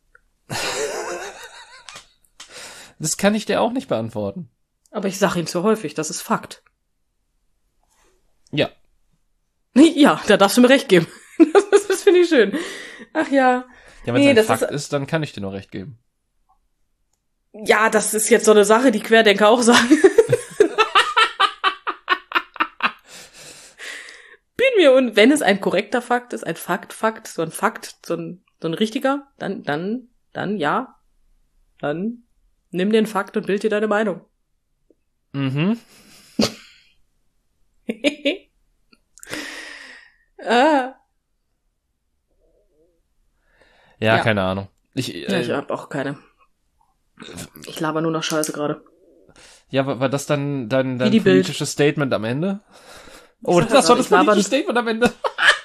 Das kann ich dir auch nicht beantworten. Aber ich sag ihn zu häufig, das ist Fakt. Ja. Ja, da darfst du mir recht geben. Das, das finde ich schön. Ach ja. Ja, wenn Nee, es ein das Fakt ist- ist, dann kann ich dir nur recht geben. Ja, das ist jetzt so eine Sache, die Querdenker auch sagen. Bin mir und wenn es ein korrekter Fakt ist, ein Fakt, Fakt, so ein Fakt, so ein, so ein richtiger, dann, dann, dann ja. Dann nimm den Fakt und bild dir deine Meinung. Mhm. ah. Ja, Ja. keine Ahnung. Ich, äh, Ja, ich hab auch keine. Ich laber nur noch Scheiße gerade. ja, war, war das dann dein, dein Wie die Bild. politisches Statement am Ende? Oh, sag ja das war gerade, das ich laber- politische Statement am Ende.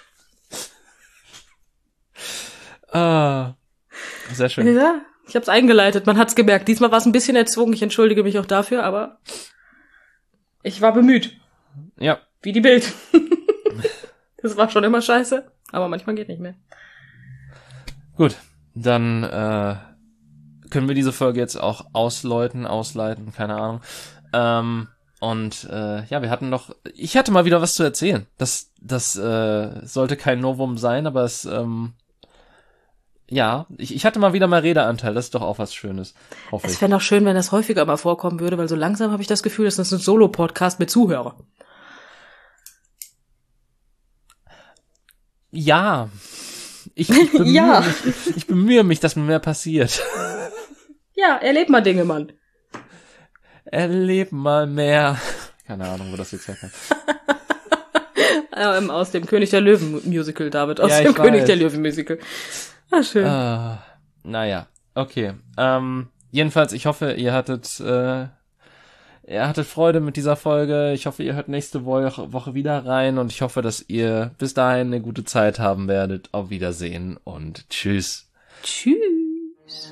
ah, sehr schön. Ja, ich hab's eingeleitet, man hat's gemerkt. Diesmal war es ein bisschen erzwungen, ich entschuldige mich auch dafür, aber ich war bemüht. Ja, Wie die Bild. Das war schon immer scheiße, aber manchmal geht nicht mehr. gut. Dann äh, können wir diese Folge jetzt auch ausläuten, ausleiten, keine Ahnung. Ähm, und äh, ja, wir hatten noch, ich hatte mal wieder was zu erzählen. Das, das äh, sollte kein Novum sein, aber es, ähm, ja, ich, ich hatte mal wieder mal Redeanteil. Das ist doch auch was Schönes, hoffe Es ich. wäre auch schön, wenn das häufiger mal vorkommen würde, weil so langsam habe ich das Gefühl, das ist ein Solo-Podcast mit Zuhörern. Ja, ich, ich, bemühe Ja. mich, ich bemühe mich, dass mir mehr passiert. Ja, erlebt mal Dinge, Mann. Erleb mal mehr. Keine Ahnung, wo das jetzt herkommt. Ähm, aus dem König der Löwen Musical, David. Aus Ja, dem ich König weiß. der Löwen Musical. Ah, schön. Ah, naja, okay. Ähm, jedenfalls, ich hoffe, ihr hattet, äh, ihr hattet Freude mit dieser Folge. Ich hoffe, ihr hört nächste Woche, Woche wieder rein und ich hoffe, dass ihr bis dahin eine gute Zeit haben werdet. Auf Wiedersehen und tschüss. Tschüss.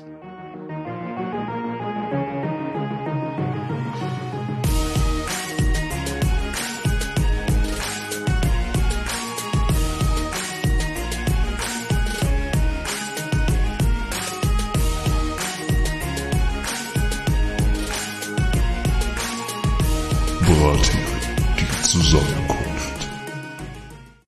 Braten, die zusammen.